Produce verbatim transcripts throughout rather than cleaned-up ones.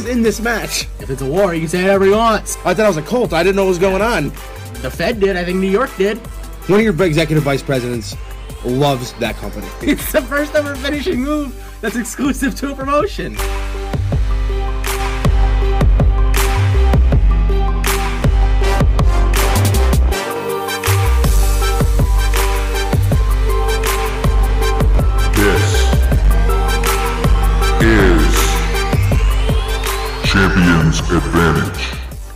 is in this match? If it's a war, you can say whatever he wants. I thought I was a cult. I didn't know what was going on. The Fed did. I think New York did. One of your executive vice presidents loves that company. It's the first ever finishing move that's exclusive to a promotion. This is Champion's Advantage.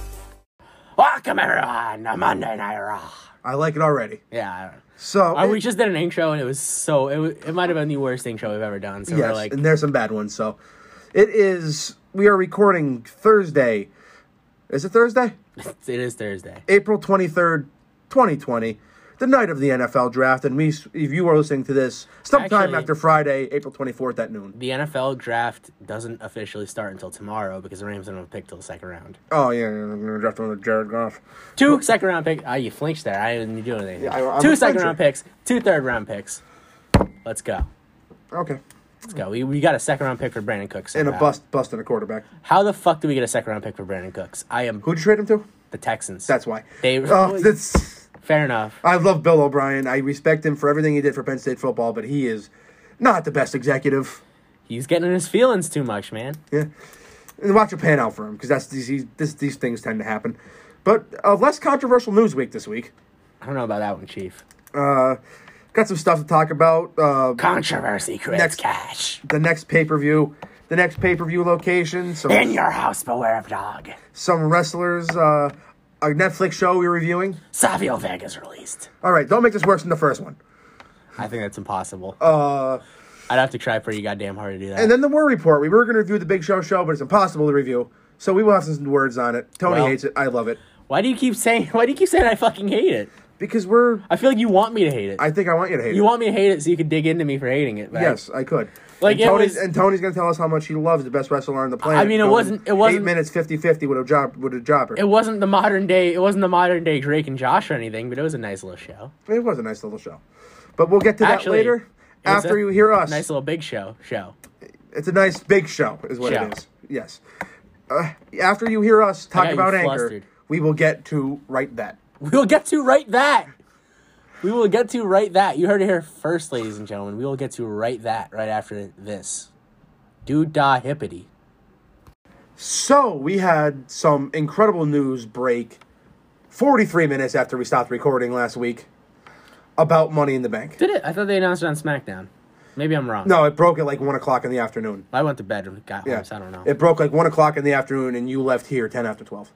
Welcome everyone to Monday Night Raw. I like it already. Yeah. So Uh, it- we just did an intro and it was so it, was, it might have been the worst intro we've ever done. So yes, we're like, and there's some bad ones. So it is. We are recording Thursday. Is it Thursday? it is Thursday. April twenty-third, twenty twenty, the night of the N F L draft. And we, if you are listening to this sometime Actually- after Friday, April twenty-fourth at noon. The N F L draft doesn't officially start until tomorrow because the Rams don't have a pick till the second round. Oh yeah, I'm gonna draft one with Jared Goff. Two second round picks. Ah, you flinched there. I didn't do anything. Yeah, I- I'm two a second flincher. round picks. Two third round picks. Let's go. Okay, Let's go. We, we got a second round pick for Brandon Cooks. and a somehow. bust, bust and a quarterback. How the fuck do we get a second round pick for Brandon Cooks? I am Who'd you trade him to? the Texans. That's why. They. Oh, that's. Fair enough. I love Bill O'Brien. I respect him for everything he did for Penn State football, but he is not the best executive. He's getting in his feelings too much, man. Yeah, and watch it pan out for him because that's these these, this, these things tend to happen. But uh, less controversial news week this week. I don't know about that one, Chief. Uh, got some stuff to talk about. Uh, Controversy creates Next- cash. the next pay per view, the next pay per view location. Some In your house, beware of dog. some wrestlers. Uh, a Netflix show we're reviewing. Savio Vega's released. All right, don't make this worse than the first one. I think that's impossible. Uh, I'd have to try pretty goddamn hard to do that. and then the War Report. We were going to review the Big Show show, but it's impossible to review. So we will have some words on it. Tony Well- hates it. I love it Why do you keep saying? Why do you keep saying I fucking hate it? because we're. I feel like you want me to hate it. I think I want you to hate you it. want me to hate it so you can dig into me for hating it. But Yes, I could. Like, and, it Tony's, was- and Tony's going to tell us how much he loves the best wrestler on the planet. I mean, it Going wasn't- it wasn't- eight minutes fifty-fifty with a job with a jobber. it wasn't the modern day. It wasn't the modern day Drake and Josh or anything. But it was a nice little show. It was a nice little show, but we'll get to that Actually, later it was after a you hear us. Nice little big show. Show. It's a nice big show, is what Show. it is. Yes. Uh, after you hear us talk got you about Anchor, flustered. we will get to right that. We will get to right that. We will get to right that. You heard it here first, ladies and gentlemen. We will get to right that right after this. Dude da hippity. So we had some incredible news break forty-three minutes after we stopped recording last week about Money in the Bank. Did it? I thought they announced it on SmackDown. Maybe I'm wrong. No, it broke at like one o'clock in the afternoon. I went to bed and got home, Yeah, so I don't know. It broke like one o'clock in the afternoon, and you left here ten after twelve.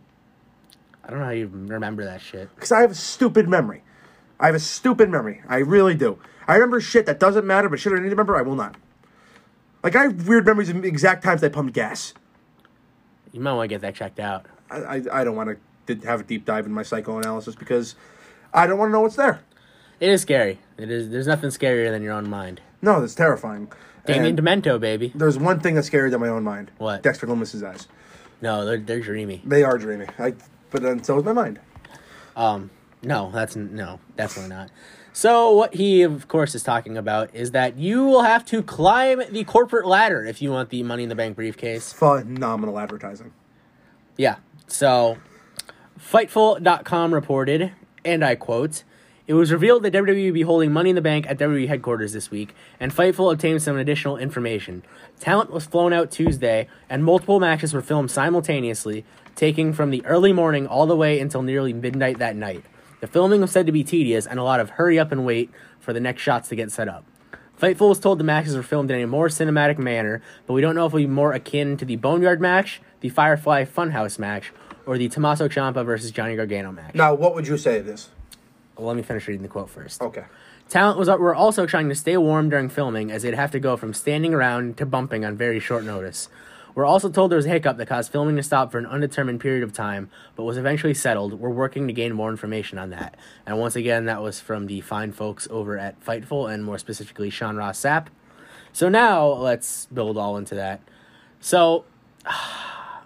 I don't know how you remember that shit. Because I have a stupid memory. I have a stupid memory. I really do. I remember shit that doesn't matter, but shit I need to remember, I will not. Like, I have weird memories of exact times I pumped gas. You might want to get that checked out. I, I, I don't want to have a deep dive in my psychoanalysis because I don't want to know what's there. It is scary. It is. There's nothing scarier than your own mind. No, that's terrifying. Damien And Demento, baby. there's one thing that's scarier than my own mind. What? Dexter Loomis's eyes. No, they're they're dreamy. They are dreamy. I, but then so is my mind. Um, no, that's no, definitely not. So what he, of course, is talking about is that you will have to climb the corporate ladder if you want the Money in the Bank briefcase. Phenomenal advertising. Yeah. So, Fightful dot com reported, and I quote, "It was revealed that W W E will be holding Money in the Bank at W W E headquarters this week, and Fightful obtained some additional information. Talent was flown out Tuesday, and multiple matches were filmed simultaneously, taking from the early morning all the way until nearly midnight that night. The filming was said to be tedious, and a lot of hurry up and wait for the next shots to get set up. Fightful was told the matches were filmed in a more cinematic manner, but we don't know if it will be more akin to the Boneyard match, the Firefly Funhouse match, or the Tommaso Ciampa versus Johnny Gargano match." Now, what would you say it is? Well, let me finish reading the quote first. Okay. Talent was were also trying to stay warm during filming, as they'd have to go from standing around to bumping on very short notice. We're also told there was a hiccup that caused filming to stop for an undetermined period of time, but was eventually settled. We're working to gain more information on that. And once again, that was from the fine folks over at Fightful, and more specifically, Sean Ross Sapp. So now, let's build all into that. So, I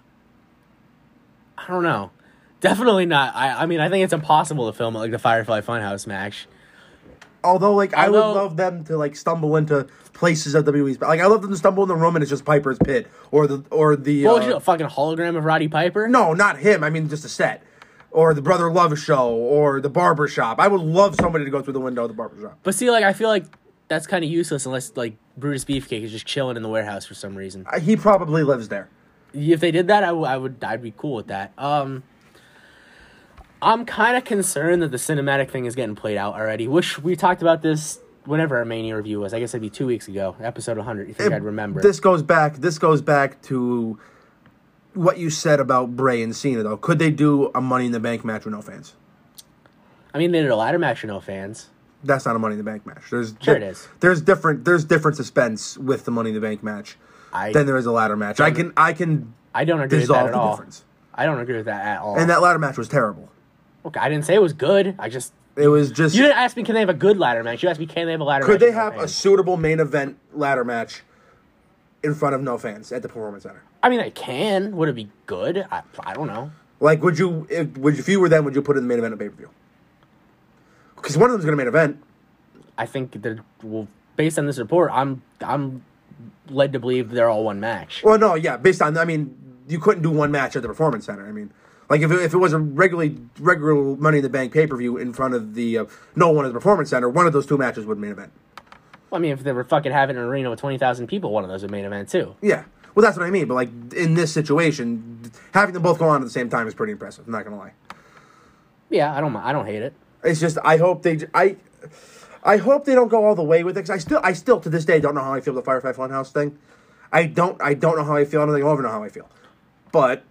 don't know. Definitely not. I, I mean, I think it's impossible to film it like the Firefly Funhouse match. Although, like, I would Although- love them to like stumble into places of W W E's, but like, I love them to stumble in the room and it's just Piper's pit or the or the. What uh, would you, a fucking hologram of Roddy Piper? No, not him. I mean, just a set. Or the Brother Love show, or the barber shop. I would love somebody to go through the window of the barber shop. But see, like, I feel like that's kind of useless unless, like, Brutus Beefcake is just chilling in the warehouse for some reason. Uh, He probably lives there. If they did that, I, w- I would, I'd be cool with that. Um, I'm kind of concerned that the cinematic thing is getting played out already. Wish we talked about this whenever our Mania review was. I guess it'd be two weeks ago, episode one hundred. You think It- I'd remember? This goes back. This goes back to what you said about Bray and Cena, though. Could they do a Money in the Bank match with no fans? I mean, they did a ladder match with no fans. That's not a Money in the Bank match. There's Sure it is. There's different. There's different suspense with the Money in the Bank match I than there is a ladder match. I can. I can. I don't agree with dissolve that at the all. difference. I don't agree with that at all. And that ladder match was terrible. Okay, I didn't say it was good. I just It was just. you didn't ask me can they have a good ladder match. You asked me can they have a ladder match. Could they with no have a fans. suitable main event ladder match in front of no fans at the Performance Center? I mean, they can. Would it be good? I, I don't know. Like, would you, if, would if you were them, would you put it in the main event of pay per view? Because one of them's going to main event. I think that well, based on this report, I'm I'm led to believe they're all one match. Well, no, yeah, based on, I mean, you couldn't do one match at the Performance Center. I mean, like if it, if it was a regularly regular Money in the Bank pay per view in front of the uh, no one at the Performance Center, one of those two matches would main event. Well, I mean, if they were fucking having an arena with twenty thousand people, one of those would main event too. Yeah, well, that's what I mean. But like in this situation, having them both go on at the same time is pretty impressive. I'm not gonna lie. Yeah, I don't I don't hate it. It's just I hope they I I hope they don't go all the way with it. 'Cause I still I still to this day don't know how I feel about the Firefly Funhouse thing. I don't I don't know how I feel. I don't think I'll ever know how I feel. But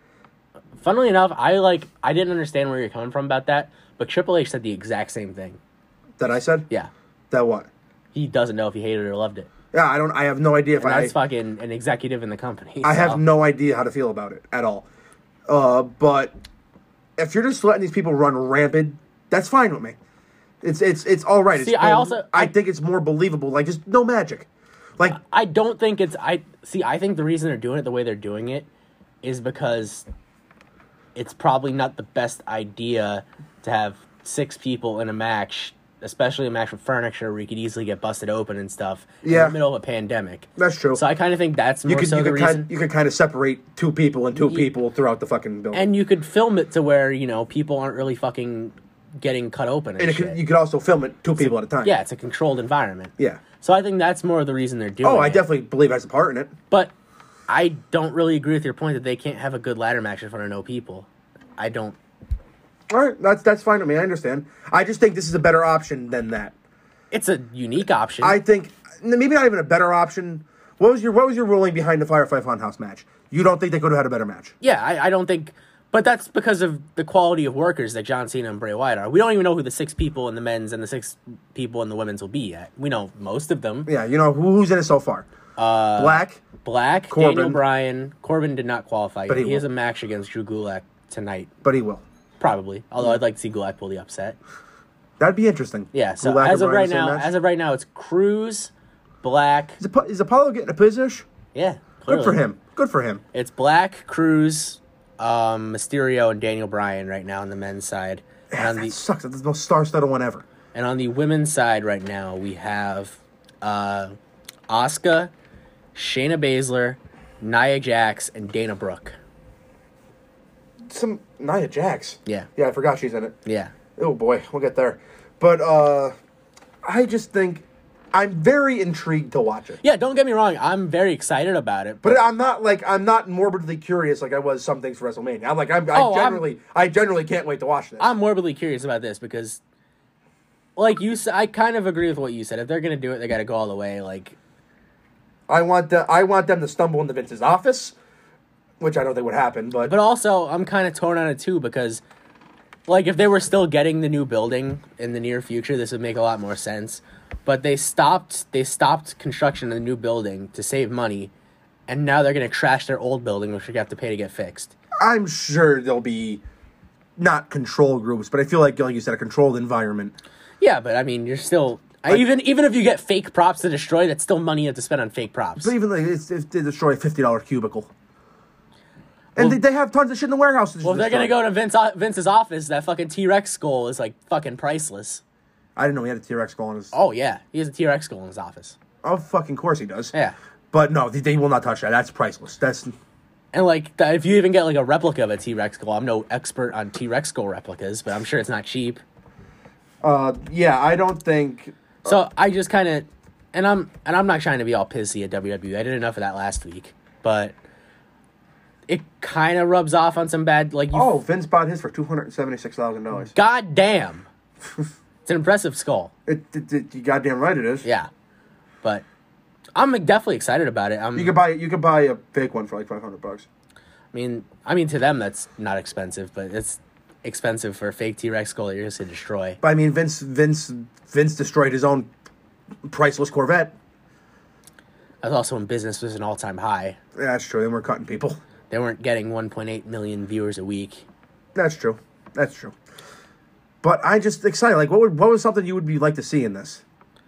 Funnily enough, I like I didn't understand where you're coming from about that, but Triple H said the exact same thing. that I said Yeah, that what? he doesn't know if he hated it or loved it. Yeah, I don't. I have no idea if And I. that's fucking an executive in the company. I so. have no idea how to feel about it at all. Uh, but if you're just letting these people run rampant, that's fine with me. It's it's it's all right. See, it's I more- also- I I- think it's more believable. Like just no magic. Like I don't think it's I see. I think the reason they're doing it the way they're doing it is because it's probably not the best idea to have six people in a match, especially a match with furniture where you could easily get busted open and stuff in Yeah. the middle of a pandemic. that's true. So I kind of think that's more you could so you the could reason. kind you could kind of separate two people and two Ye- people throughout the fucking building. And you could film it to where you know people aren't really fucking getting cut open and, And it shit. could, you could also film it two people at a time. Yeah, it's a controlled environment. Yeah. So I think that's more of the reason they're doing it. Oh, I definitely believe it has a part in it. But I don't really agree with your point that they can't have a good ladder match in front of no people. I don't. All right, that's that's fine with me. I understand. I just think this is a better option than that. It's a unique option. I think maybe not even a better option. What was your what was your ruling behind the Firefly Funhouse match? You don't think they could have had a better match? yeah, I, I don't think. But that's because of the quality of workers that John Cena and Bray Wyatt are. We don't even know who the six people in the men's and the six people in the women's will be yet. We know most of them. Yeah, you know who, who's in it so far? Uh, Black. Black, Corbin. Daniel Bryan. Corbin did not qualify. But He, he has will. a match against Drew Gulak tonight. But he will. Probably. Although I'd like to see Gulak pull the upset. That'd be interesting. Yeah, so Gulak as and of Bryan right in the same now, match? as of right now, it's Cruz, Black. is, Apo- is Apollo getting a position? Yeah, Good for clearly. him. Good for him. It's Black, Cruz, um, Mysterio, and Daniel Bryan right now on the men's side. And on That the sucks. That's the most star-studded one ever. and on the women's side right now, we have uh, Asuka, Shayna Baszler, Nia Jax, and Dana Brooke. Some Nia Jax. Yeah, Yeah, I forgot she's in it. yeah. Oh boy, we'll get there. But uh, I just think I'm very intrigued to watch it. Yeah, don't get me wrong. I'm very excited about it. But I'm not like I'm not morbidly curious like I was some things for WrestleMania. I'm like I'm, I Oh, I'm- generally I generally can't wait to watch this. I'm morbidly curious about this because, like you said, I kind of agree with what you said. If they're gonna do it, they got to go all the way. Like, I want the, I want them to stumble into Vince's office, which I don't think would happen. But, but also I'm kind of torn on it too because, like, if they were still getting the new building in the near future, this would make a lot more sense. But they stopped. They stopped construction of the new building to save money, and now they're gonna trash their old building, which we have to pay to get fixed. I'm sure there'll be not control groups, but I feel like like you said a controlled environment. Yeah, but I mean, you're still I, Like- even even if you get fake props to destroy, that's still money you have to spend on fake props. But even like it's, if they destroy a fifty dollar cubicle, and they, they have tons of shit in the warehouse. To Well, if they're gonna destroy. go to Vince Vince's office, that fucking T Rex skull is like fucking priceless. I didn't know he had a T-Rex skull in his... Oh, yeah. He has a T-Rex skull in his office. Oh, fucking course he does. Yeah. But no, they, they will not touch that. That's priceless. That's... And, like, th- if you even get, like, a replica of a T-Rex skull, I'm no expert on T-Rex skull replicas, but I'm sure it's not cheap. Uh, yeah, I don't think... So, I just kind of... And I'm and I'm not trying to be all pissy at W W E. I did enough of that last week. But it kind of rubs off on some bad... like. You Oh, Vince bought his for two hundred seventy-six thousand dollars. God damn. It's an impressive skull. It, it, it, you goddamn right it is. Yeah. But I'm definitely excited about it. I'm, You could buy you could buy a fake one for like five hundred bucks. I mean, I mean, to them, that's not expensive, but it's expensive for a fake T-Rex skull that you're just going to destroy. But I mean, Vince Vince Vince destroyed his own priceless Corvette. That's also when business was an all-time high. Yeah, that's true. They weren't cutting people. They weren't getting one point eight million viewers a week. That's true. That's true. But I just excited. Like, what would what was something you would be like to see in this?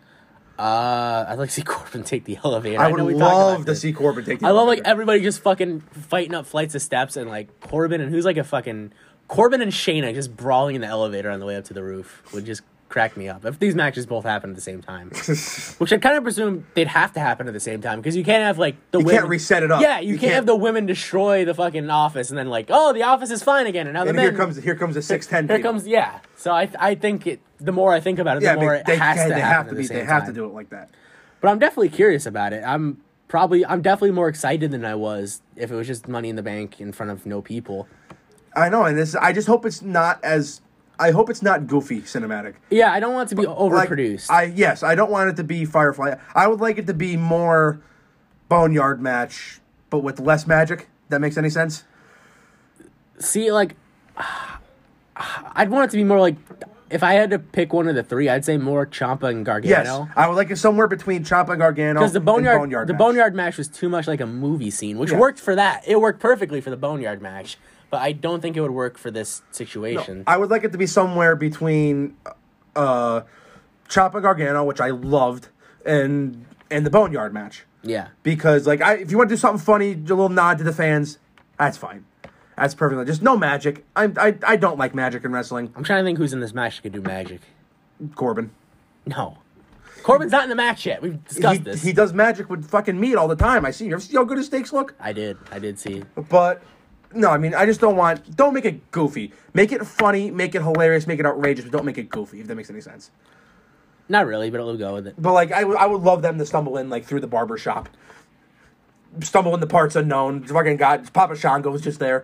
Uh, I'd like to see Corbin take the elevator. I I would know we talked about love to this. see Corbin take the I love like elevator. everybody just fucking fighting up flights of steps and like Corbin and who's like a fucking Corbin and Shayna just brawling in the elevator on the way up to the roof would just crack me up if these matches both happen at the same time. Which I kind of presume they'd have to happen at the same time because you can't have like the You women can't reset it up. Yeah, you, You can't, can't- have the women destroy the fucking office and then like oh the office is fine again and now the And men here comes here comes a six ten. here comes yeah. So I I think it the more I think about it Yeah, the more but it they, has can- to they happen have to at be the same they have time. to do it like that. But I'm definitely curious about it. I'm probably I'm definitely more excited than I was if it was just Money in the Bank in front of no people. I know, and this I just hope it's not as I hope it's not goofy cinematic. Yeah, I don't want it to be Like, overproduced. I yes, I don't want it to be Firefly. I would like it to be more Boneyard match, but with less magic. That makes any sense? See, like, I'd want it to be more like if I had to pick one of the three, I'd say more Ciampa and Yes, Gargano. I would like it somewhere between Ciampa and Gargano. Because the boneyard, and Boneyard the match. boneyard match was too much like a movie scene, which Yeah. worked for that. It worked perfectly for the boneyard match, but I don't think it would work for this situation. I would like it to be somewhere between uh, Ciampa and Gargano, which I loved, and and the Boneyard match. Yeah, Because like, I, if you want to do something funny, a little nod to the fans, that's fine. That's perfect. Just no magic. I I I don't like magic in wrestling. I'm trying to think who's in this match that could do magic. Corbin. No, Corbin's not in the match yet. We've discussed he, this. he does magic with fucking meat all the time. I see. You ever see how good his steaks look? I did. I did see. But no, I mean, I just don't want. Don't make it goofy. Make it funny. Make it hilarious. Make it outrageous. But don't make it goofy. If that makes any sense. Not really, but it'll go with it. But like, I would I would love them to stumble in like through the barber shop. Stumble into parts unknown. Fucking God, Papa Shango was just there.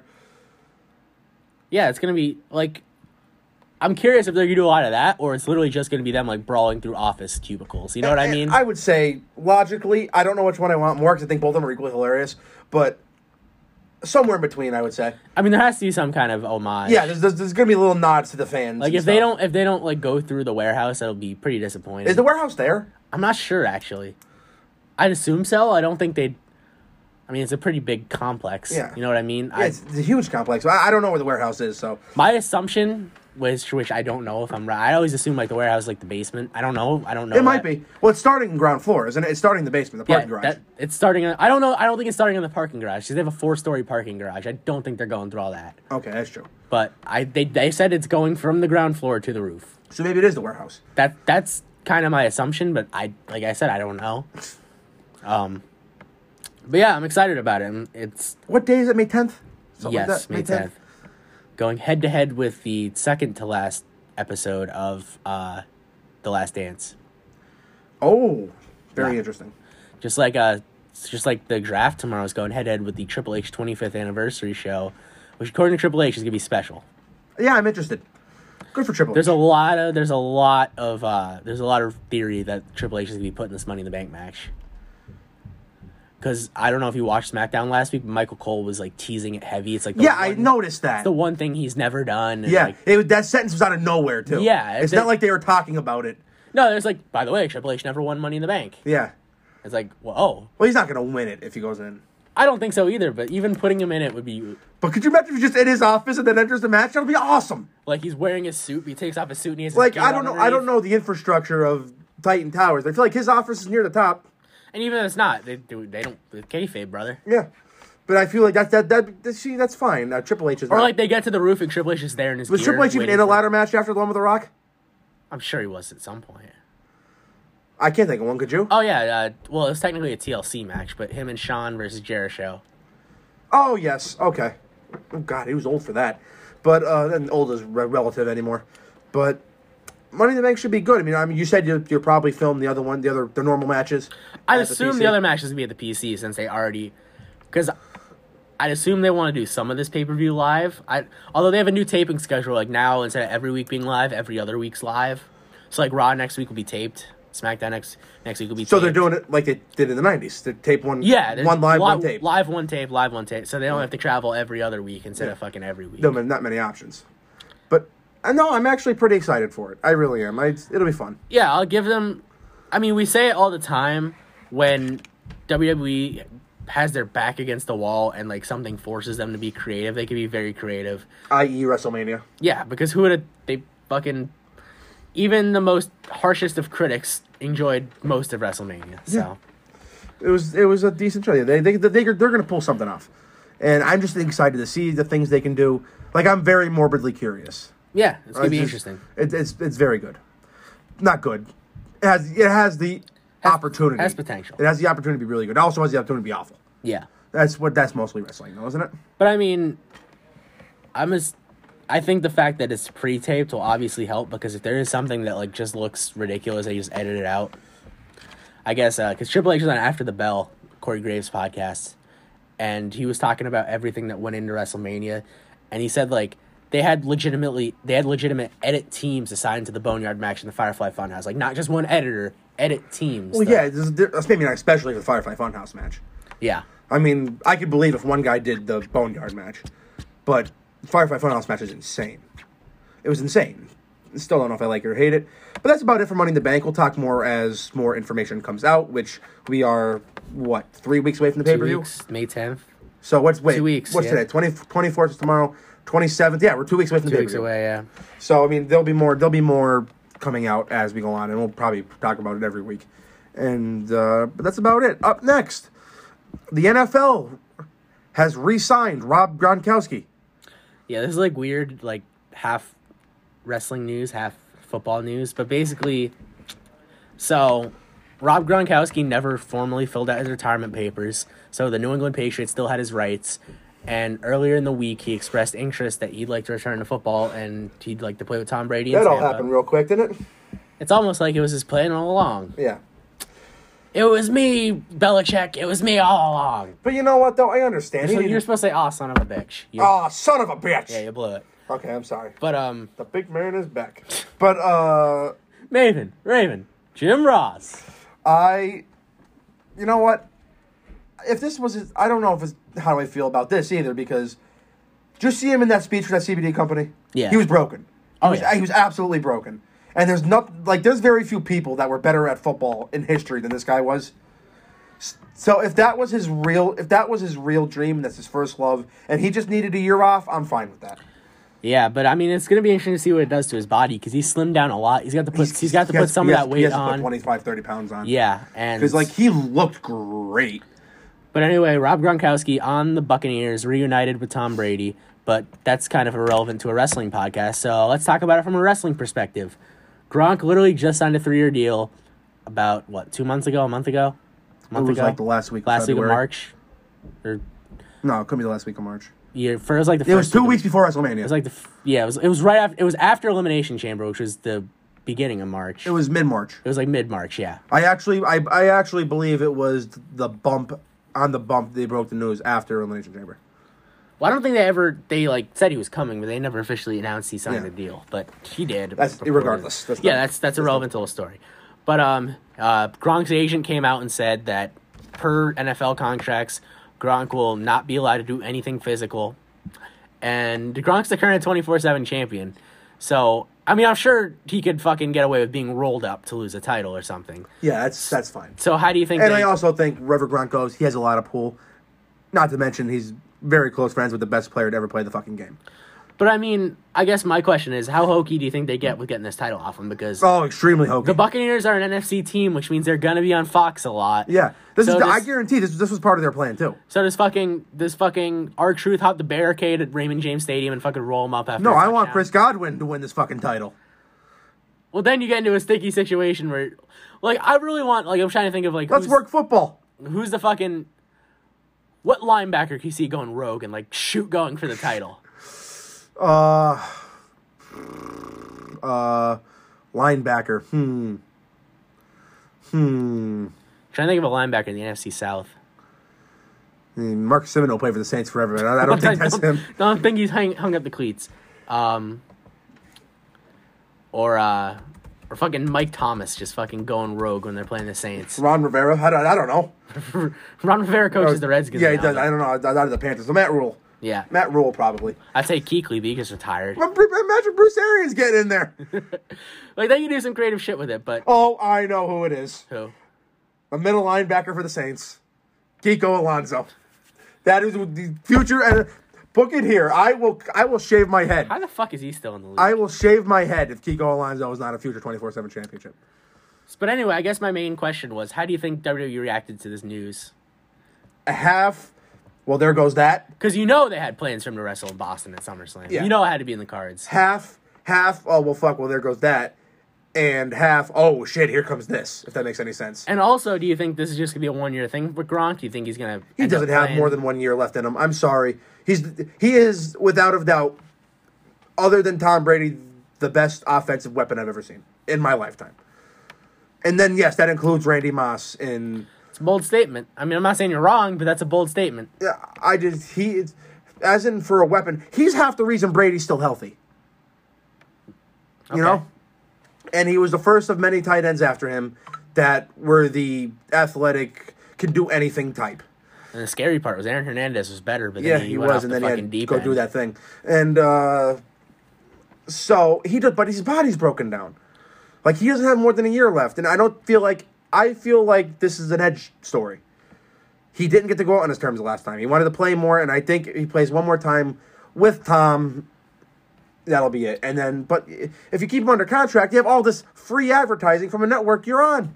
Yeah, it's gonna be like. I'm curious if they're gonna do a lot of that, or it's literally just gonna be them like brawling through office cubicles. You know what I And mean? I would say logically, I don't know which one I want more because I think both of them are equally hilarious. But somewhere in between, I would say. I mean, there has to be some kind of homage. Yeah, there's there's, there's gonna be little nods to the fans. Like and if they stuff. don't, if they don't like go through the warehouse, that'll be pretty disappointing. Is the warehouse there? I'm not sure actually. I'd assume so. I don't think they'd. I mean, it's a pretty big complex. Yeah. You know what I mean? Yeah, I, it's, it's a huge complex. I, I don't know where the warehouse is, so my assumption was, which I don't know if I'm right. I always assume like the warehouse is like the basement. I don't know. I don't know. it might that. be. Well, it's starting in ground floor, isn't it? It's starting in the basement, the Yeah, parking garage. that, it's starting. On, I don't know. I don't think it's starting in the parking garage because they have a four-story parking garage. I don't think they're going through all that. Okay, that's true. But I they they said it's going from the ground floor to the roof. So maybe it is the warehouse. That that's kind of my assumption, but I like I said I don't know. Um, but yeah, I'm excited about it. And it's What day is it? May tenth. yes, May tenth, going head to head with the second to last episode of uh, The Last Dance. Oh, very Yeah. interesting. Just like uh, just like the draft tomorrow is going head to head with the Triple H twenty-fifth anniversary show, which according to Triple H is gonna be special. Yeah, I'm interested. Good for Triple H. There's a lot of there's a lot of uh, there's a lot of theory that Triple H is gonna be putting this Money in the Bank match. Because I don't know if you watched SmackDown last week, but Michael Cole was like teasing it heavy. It's like the Yeah, I one, noticed that. the one thing he's never done. And yeah, like, it, was- that sentence was out of nowhere too. Yeah, it's they- not like they were talking about it. no, there's like by the way, Triple H never won Money in the Bank. Yeah. It's like well, oh, Well, he's not gonna win it if he goes in. I don't think so either. But even putting him in it would be But could you imagine if he's just in his office and then enters the match? That'll be awesome. like he's wearing his suit. But he takes off his suit and he has his Like gear I don't know, I underneath. don't know the infrastructure of Titan Towers. I feel like his office is near the top. And even if it's not, they do. They don't. It's kayfabe, brother. Yeah, but I feel like that that that, that see that's fine. Uh, Triple H is Or not. like they get to the roof and Triple H is there in his Was gear. Triple H even waiting in a for- ladder match after the one with the Rock? I'm sure he was at some point. I can't think of one. Could you? Oh, yeah. Uh, well, it was technically a T L C match, but him and Sean versus Jericho. Oh, yes. Okay. Oh, God, he was old for that. But, uh, and old is re- relative anymore. But Money in the Bank should be good. I mean, I mean, you said you you're probably filming the other one, the other, the normal matches. I at assume P C. the other match is going to be at the P C since they already... Because I'd assume they want to do some of this pay-per-view live. I Although they have a new taping schedule, like now, instead of every week being live, every other week's live. So, like, Raw next week will be taped. SmackDown next next week will be taped. So they're doing it like they did in the nineties. They tape one, yeah, there's one live, li- one tape. Live, one tape, live, one tape. So they don't have to travel every other week instead of fucking every week. There are not many options. But, I know, I'm actually pretty excited for it. I really am. I, it'll be fun. Yeah, I'll give them... I mean, we say it all the time when W W E has their back against the wall and, like, something forces them to be creative. They can be very creative. that is. WrestleMania. Yeah, because who would have... They fucking... Even the most harshest of critics enjoyed most of WrestleMania, so... Yeah. It was it was a decent show. They, they, they, they're they're going to pull something off. And I'm just excited to see the things they can do. Like, I'm very morbidly curious. Yeah, it's going to be just- interesting. It, it's it's very good. Not good. It has it has the Has- opportunity. has potential. It has the opportunity to be really good. It also has the opportunity to be awful. Yeah. That's what that's mostly wrestling, though, isn't it? But, I mean, I'm as... I think the fact that it's pre-taped will obviously help, because if there is something that, like, just looks ridiculous, they just edit it out. I guess, because uh, Triple H was on After the Bell, Corey Graves' podcast, and he was talking about everything that went into WrestleMania, and he said, like, they had legitimately, they had legitimate edit teams assigned to the Boneyard match in the Firefly Funhouse. Like, not just one editor, edit teams. Well, that- yeah, this is, that's maybe not especially for the Firefly Funhouse match. Yeah. I mean, I could believe if one guy did the Boneyard match, but the Firefly Funhouse match is insane. It was insane. Still don't know if I like it or hate it. But that's about it for Money in the Bank. We'll talk more as more information comes out, which we are, what, three weeks away from the Two pay-per-view? weeks, May tenth. So what's, wait, Two weeks, what's yeah. today? twenty, twenty-fourth is tomorrow, twenty-seventh. Yeah, we're two weeks away from the Two weeks pay-per-view. away, yeah. So, I mean, there'll be more, there'll be more coming out as we go on, and we'll probably talk about it every week. And, uh, but that's about it. Up next, the N F L has re-signed Rob Gronkowski. Yeah, this is like weird, like half wrestling news, half football news. But basically, so Rob Gronkowski never formally filled out his retirement papers. So the New England Patriots still had his rights. And earlier in the week, he expressed interest that he'd like to return to football and he'd like to play with Tom Brady. in That all Tampa. happened real quick, didn't it? It's almost like it was his plan all along. Yeah. It was me, Belichick. It was me all along. But you know what, though? I understand. So He you're didn't- supposed to say, "Oh, son of a bitch." You, Oh, son of a bitch. yeah, you blew it. Okay, I'm sorry. But um, The big man is back. But, uh, Maven, Raven, Jim Ross. I, you know what? If this was, his, I don't know if it's, how do I feel about this either, because did you see him in that speech for that C B D company? Yeah. He was broken. He Oh, was, yeah. He was absolutely broken. And there's not, like, there's very few people that were better at football in history than this guy was. So if that was his real, if that was his real dream, and that's his first love, and he just needed a year off, I'm fine with that. Yeah, but I mean, it's gonna be interesting to see what it does to his body because he's slimmed down a lot. He's got to put he's got to he put has- some he of has- that he weight has to put on. twenty-five, thirty pounds on. Yeah, and Because, like, he looked great. but anyway, Rob Gronkowski on the Buccaneers reunited with Tom Brady, but that's kind of irrelevant to a wrestling podcast. So let's talk about it from a wrestling perspective. Gronk literally just signed a three-year deal about what two months ago, a month ago, a It month was ago, like the last week of last week of February. March, or No, it couldn't be the last week of March. year. For it was like the first It was two week of- weeks before WrestleMania. It was like the f- yeah, it was it was right after it was after Elimination Chamber, which was the beginning of March. It was mid-March. It was like mid March, yeah. I actually, I, I actually believe it was the bump on the bump. They broke the news after Elimination Chamber. Well, I don't think they ever they like said he was coming, but they never officially announced he signed Yeah. the deal. But he did. That's Reported. irregardless. That's yeah, not- that's that's irrelevant to the story. But um, uh, Gronk's agent came out and said that per N F L contracts, Gronk will not be allowed to do anything physical, and Gronk's the current twenty-four seven champion. So I mean, I'm sure he could fucking get away with being rolled up to lose a title or something. Yeah, that's that's fine. So how do you think? And they, I also think wherever Gronk goes, he has a lot of pull. Not to mention he's very close friends with the best player to ever play the fucking game. But I mean, I guess my question is, how hokey do you think they get with getting this title off him? Because Oh, extremely hokey. the Buccaneers are an N F C team, which means they're gonna be on Fox a lot. yeah, this So is. does- I guarantee this. This was part of their plan too. So does fucking does fucking R-Truth hop the barricade at Raymond James Stadium and fucking roll him up after? No, a I want touchdown? Chris Godwin to win this fucking title. Well, then you get into a sticky situation where, like, I really want, like, I'm trying to think of, like, Let's who's, work football. who's the fucking, what linebacker can you see going rogue and, like, shoot going for the title? Uh, uh, linebacker. Hmm. Hmm. trying to think of a linebacker in the N F C South. I mean, Mark Simmons will play for the Saints forever. But I, I don't think that's don't, him. don't think he's hung, hung up the cleats. Um, or, uh, or fucking Mike Thomas just fucking going rogue when they're playing the Saints. Ron Rivera. I don't, I don't know. Ron Rivera coaches the Redskins. Yeah, he now, does. but- I don't know. Out of the Panthers. So Matt Rule. Yeah. Matt Rule probably. I'd say Kuechly, but he gets retired. Well, imagine Bruce Arians getting in there. Like, they can do some creative shit with it, but... Oh, I know who it is. Who? A middle linebacker for the Saints. Kiko Alonso. That is the future. And book it here. I will I will shave my head. How the fuck is he still in the league? I will shave my head if Kiko Alonso is not a future twenty-four seven championship. But anyway, I guess my main question was, how do you think W W E reacted to this news? A half. Well, there goes that. Because you know they had plans for him to wrestle in Boston at SummerSlam. Yeah. You know it had to be in the cards. Half. Half. Oh, well, fuck. Well, there goes that. And half. Oh, shit. Here comes this. If that makes any sense. And also, do you think this is just going to be a one-year thing with Gronk? Do you think he's going to He doesn't have more than one year left in him. I'm sorry. He's he is without a doubt, other than Tom Brady, the best offensive weapon I've ever seen in my lifetime. And then yes, that includes Randy Moss. In It's a bold statement. I mean, I'm not saying you're wrong, but that's a bold statement. yeah, I just he is, as in for a weapon. He's half the reason Brady's still healthy. You Okay. know, and he was the first of many tight ends after him that were the athletic, can do anything type. And the scary part was Aaron Hernandez was better, but then Yeah, he, he went was, off and the then he fucking had to deep go end. do that thing. And uh, so he does, but his body's broken down. Like he doesn't have more than a year left, and I don't feel like I feel like this is an Edge story. He didn't get to go out on his terms the last time. He wanted to play more, and I think he plays one more time with Tom. That'll be it. And then, but if you keep him under contract, you have all this free advertising from a network you're on.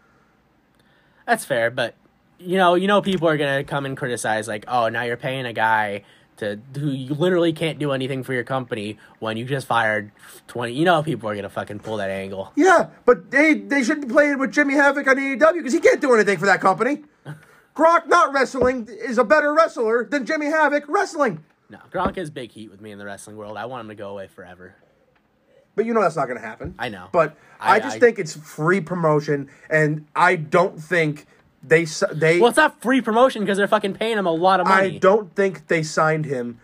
That's fair, but you know, you know, people are gonna come and criticize, like, oh, now you're paying a guy to who you literally can't do anything for your company when you just fired twenty. You know, people are gonna fucking pull that angle. Yeah, but they they should be playing with Jimmy Havoc on A E W because he can't do anything for that company. Gronk not wrestling is a better wrestler than Jimmy Havoc wrestling. No, Gronk has big heat with me in the wrestling world. I want him to go away forever. But you know that's not going to happen. I know. But I, I- just I- think it's free promotion, and I don't think they s- they. Well, it's not free promotion because they're fucking paying him a lot of money. I don't think they signed him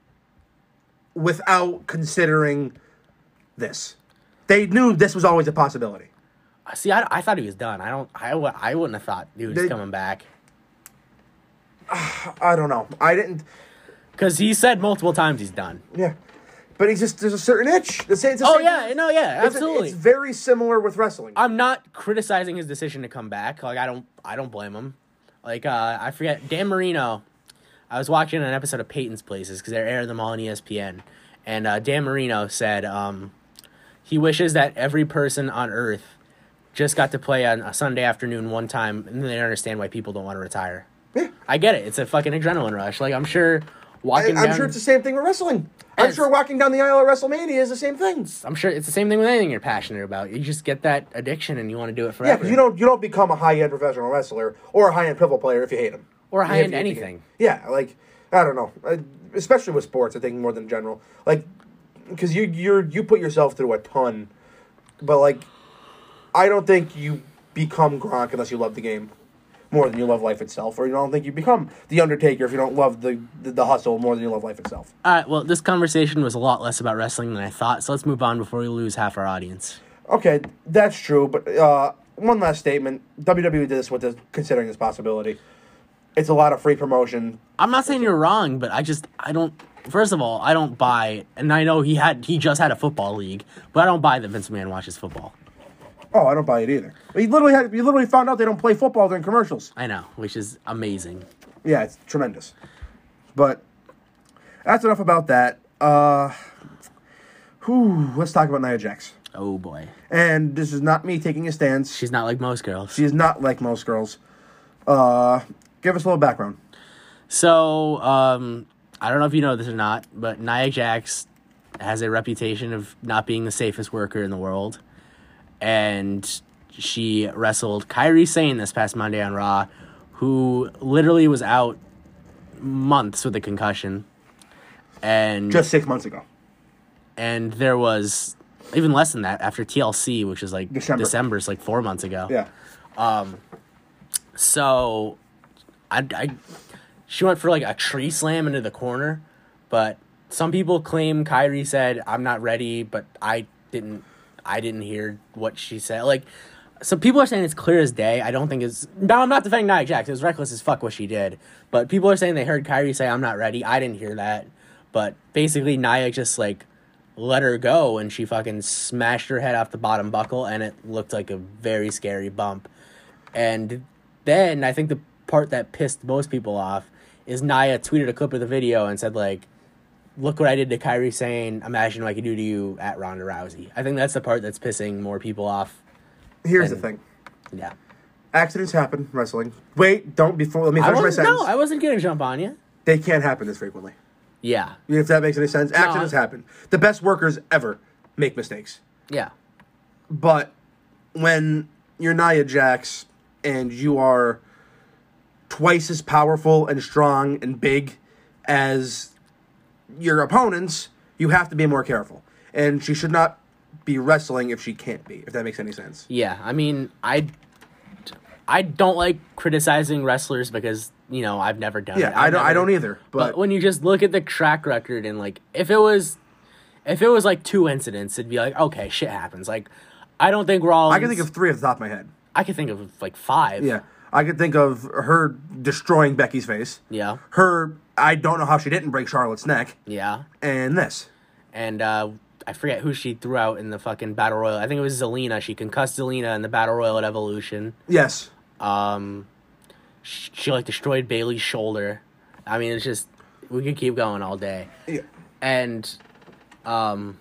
without considering this. They knew this was always a possibility. See, I, I thought he was done. I don't. I, w- I wouldn't have thought he was They- coming back I don't know. I didn't. because he said multiple times he's done. Yeah, but he's just there's a certain itch. The same. it's the Oh same yeah, thing. no, yeah, It's a- absolutely. It's very similar with wrestling. I'm not criticizing his decision to come back. Like I don't, I don't blame him. Like uh, I forget Dan Marino. I was watching an episode of Peyton's Places because they're airing them all on E S P N, and uh, Dan Marino said um, he wishes that every person on Earth just got to play on a Sunday afternoon one time, and then they understand why people don't want to retire. Yeah. I get it. It's a fucking adrenaline rush. Like I'm sure walking. I, I'm down, sure it's the same thing with wrestling. I'm Yes. sure walking down the aisle at WrestleMania is the same thing. I'm sure it's the same thing with anything you're passionate about. You just get that addiction and you want to do it Yeah, forever. because you don't you don't become a high end professional wrestler or a high end pivot player if you hate him. Or a high-end If you- if you- anything. Yeah, like I don't know, Uh, especially with sports. I think more than general, like because you you you put yourself through a ton, but like I don't think you become Gronk unless you love the game more than you love life itself, or you don't think you become the Undertaker if you don't love the the, the hustle more than you love life itself. All right, well, this conversation was a lot less about wrestling than I thought, so let's move on before we lose half our audience. Okay, that's true, but uh, one last statement: W W E did this with this, considering this possibility. It's a lot of free promotion. I'm not saying you're wrong, but I just, I don't, first of all, I don't buy, and I know he had, he just had a football league, but I don't buy that Vince McMahon watches football. Oh, I don't buy it either. He literally had. He literally found out they don't play football during commercials. I know, which is amazing. Yeah, it's tremendous. But that's enough about that. Uh, whew, let's talk about Nia Jax. Oh boy. And this is not me taking a stance. She's not like most girls. She is not like most girls. Uh, give us a little background. So, um, I don't know if you know this or not, but Nia Jax has a reputation of not being the safest worker in the world. and she wrestled Kairi Sane this past Monday on Raw, who literally was out months with a concussion. And Just six months ago. And there was even less than that after T L C, which is like December. December's like four months ago. Yeah. So, I, I, she went for like a tree slam into the corner, but some people claim Kairi said, "I'm not ready," but I didn't. I didn't hear what she said. Like, some people are saying it's clear as day. I don't think it's. No, I'm not defending Nia Jax. It was reckless as fuck what she did. But people are saying they heard Kairi say, "I'm not ready." I didn't hear that. But basically, Nia just like let her go, and she fucking smashed her head off the bottom buckle, and it looked like a very scary bump. And then I think the part that pissed most people off is Nia tweeted a clip of the video and said, like, "Look what I did to Kairi Sane. Imagine what I could do to you at Ronda Rousey." I think that's the part that's pissing more people off. Here's And- the thing. Yeah. Accidents happen, wrestling. Wait, don't before let me I finish my wasn't, sentence. no, I wasn't going to jump on you. They can't happen this frequently. Yeah. If that makes any sense. Accidents I- happen. The best workers ever make mistakes. Yeah. But when you're Nia Jax and you are twice as powerful and strong and big as your opponents, you have to be more careful. And she should not be wrestling if she can't be, if that makes any sense. Yeah. I mean, I, I don't like criticizing wrestlers because, you know, I've never done Yeah, it. I I've don't I never- don't either. But, But, when you just look at the track record and, like, if it was, if it was, like, two incidents, it'd be like, okay, shit happens. Like, I don't think Rollins... I can think of three off the top of my head. I can think of, like, five. Yeah. I could think of her destroying Becky's face. Yeah. Her, I don't know how she didn't break Charlotte's neck. Yeah. And this. And, uh... I forget who she threw out in the fucking Battle Royal. I think it was Zelina. She concussed Zelina in the Battle Royal at Evolution. Yes. Um, she, she like destroyed Bailey's shoulder. I mean, it's just we could keep going all day. Yeah. And, um,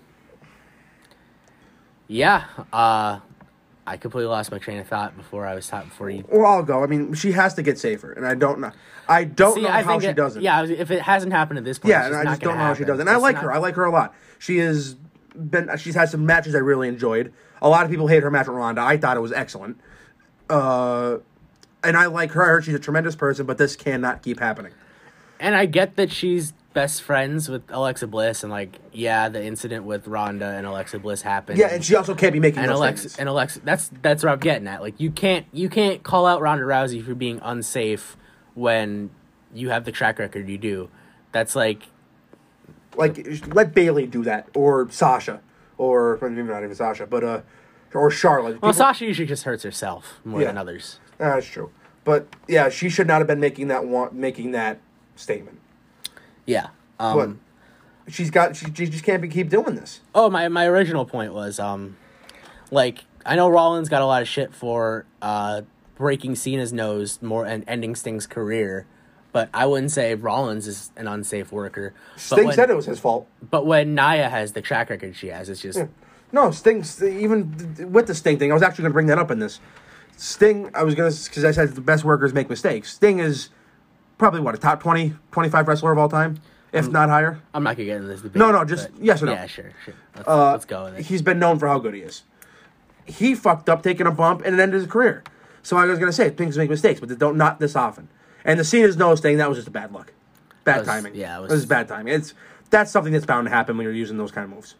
yeah. Uh, I completely lost my train of thought before I was talking before you. Well, I'll go. I mean, she has to get safer, and I don't know. I don't See, know I how think she it, does it. Yeah, if it hasn't happened at this point, Yeah, it's and just I not just don't gonna know how she happen. does it. And I It's like not- her. I like her a lot. She has been. She's had some matches I really enjoyed. A lot of people hate her match with Ronda. I thought it was excellent. Uh, and I like her. I heard she's a tremendous person, but this cannot keep happening. And I get that she's best friends with Alexa Bliss, and like, yeah, the incident with Ronda and Alexa Bliss happened. Yeah, and she also can't be making and those Alexa statements. and Alexa. That's that's what I'm getting at. Like, you can't you can't call out Ronda Rousey for being unsafe when you have the track record you do. That's like, Like, let Bailey do that, or Sasha, or maybe not even Sasha, but uh, or Charlotte. well, People- Sasha usually just hurts herself more Yeah. than others. Ah, that's true. But yeah, she should not have been making that one, making that statement. Yeah. But Um, she's got. She, she just can't be, keep doing this. Oh, my my original point was, um, like, I know Rollins got a lot of shit for uh breaking Cena's nose more and ending Sting's career, but I wouldn't say Rollins is an unsafe worker. But Sting when, said it was his fault. But when Nia has the track record she has, it's just No, Sting, even with the Sting thing, I was actually going to bring that up in this. Sting, I was going to, because I said the best workers make mistakes. Sting is probably, what, a top twenty, twenty-five wrestler of all time, if not higher? I'm not gonna get into this debate. No, no, just but- yes or no. Yeah, sure, sure. Let's, Uh, let's go with it. He's been known for how good he is. He fucked up taking a bump and it ended his career. So I was going to say, things make mistakes, but they don't not this often. And the Cena's nose thing, that was just a bad luck. Bad was- timing. yeah, it it was- was bad timing. It's That's something that's bound to happen when you're using those kind of moves.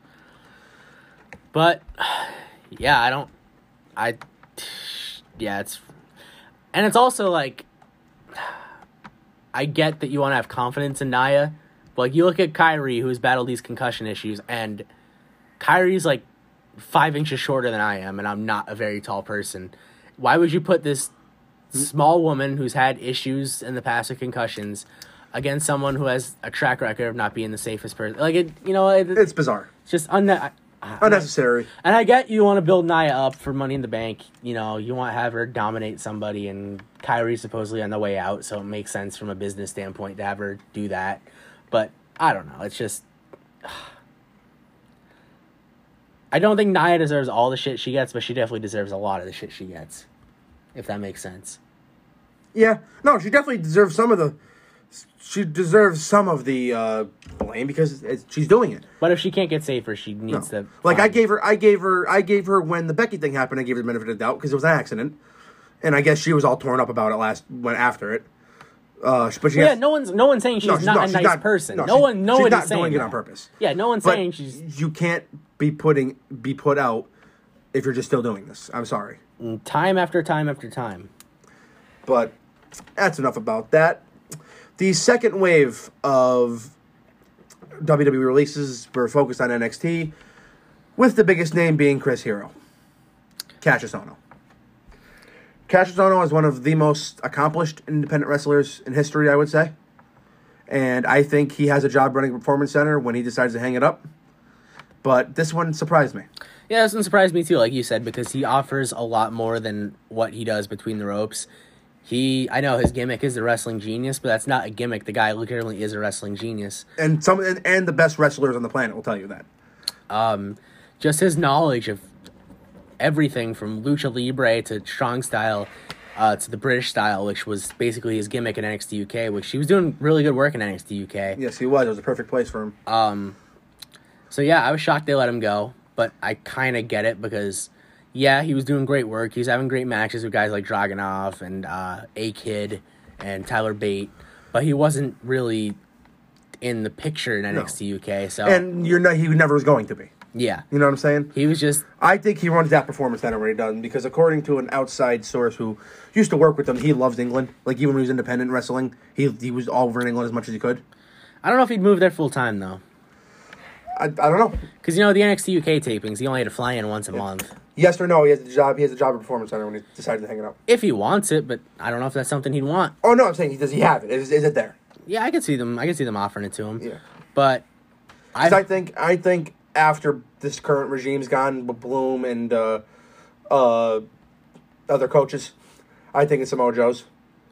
But yeah, I don't. I yeah, it's and it's also like I get that you want to have confidence in Nia, but like you look at Kyrie, who's battled these concussion issues, and Kyrie's like five inches shorter than I am, and I'm not a very tall person. Why would you put this small woman who's had issues in the past with concussions against someone who has a track record of not being the safest person? Like it, you know, it, It's bizarre. it's just unne- I- Unnecessary. and I get you want to build Nia up for Money in the Bank. You know, you want to have her dominate somebody, and Kyrie's supposedly on the way out, so it makes sense from a business standpoint to have her do that. But I don't know. It's just... I don't think Nia deserves all the shit she gets, but she definitely deserves a lot of the shit she gets, if that makes sense. Yeah. No, she definitely deserves some of the she deserves some of the uh, blame because it's, she's doing it. But if she can't get safer, she needs No. to. Like I find- gave her, I gave her, I gave her when the Becky thing happened. I gave her the benefit of the doubt because it was an accident, and I guess she was all torn up about it last when after it. Uh, but she Yeah, has, no one's no one's saying she's no, she's not not- a she's nice not- person. no, No, she- one, no she's one not is saying doing it that. on purpose. Yeah, no one's But saying she's. you can't be putting be put out if you're just still doing this. I'm sorry, Time after time after time. but that's enough about that. The second wave of W W E releases were focused on N X T, with the biggest name being Chris Hero, Cassius Ohno. Cassius Ohno is one of the most accomplished independent wrestlers in history, I would say. And I think he has a job running a performance center when he decides to hang it up. But this one surprised me. Yeah, this one surprised me too, like you said, because he offers a lot more than what he does between the ropes. He, I know his gimmick is the wrestling genius, but that's not a gimmick. The guy literally is a wrestling genius. And some and, and the best wrestlers on the planet will tell you that. Um, just his knowledge of everything from lucha libre to strong style, uh, to the British style, which was basically his gimmick in N X T U K, which he was doing really good work in N X T U K. Yes, he was. It was a perfect place for him. Um, so yeah, I was shocked they let him go, but I kind of get it because, yeah, he was doing great work. He was having great matches with guys like Dragunov and uh, A-Kid and Tyler Bate, but he wasn't really in the picture in N X T U K. So And you're not, he never was going to be. yeah, You know what I'm saying? he was just I think he runs that performance center when he does, because according to an outside source who used to work with him, he loves England. Like, even when he was independent wrestling, he he was all over in England as much as he could. I don't know if he'd move there full time though, I, I don't know. because you know the N X T U K tapings, he only had to fly in once a month Yes or no, he has a job. He has a job at performance center when he decided to hang it up. if he wants it. But I don't know if that's something he'd want. Oh no, I'm saying, does he have it? Is, is it there? Yeah, I could see them. I could see them offering it to him. Yeah. But 'Cause I, I think I think after this current regime's gone with Bloom and uh, uh, other coaches, I think it's Samoa Joe's.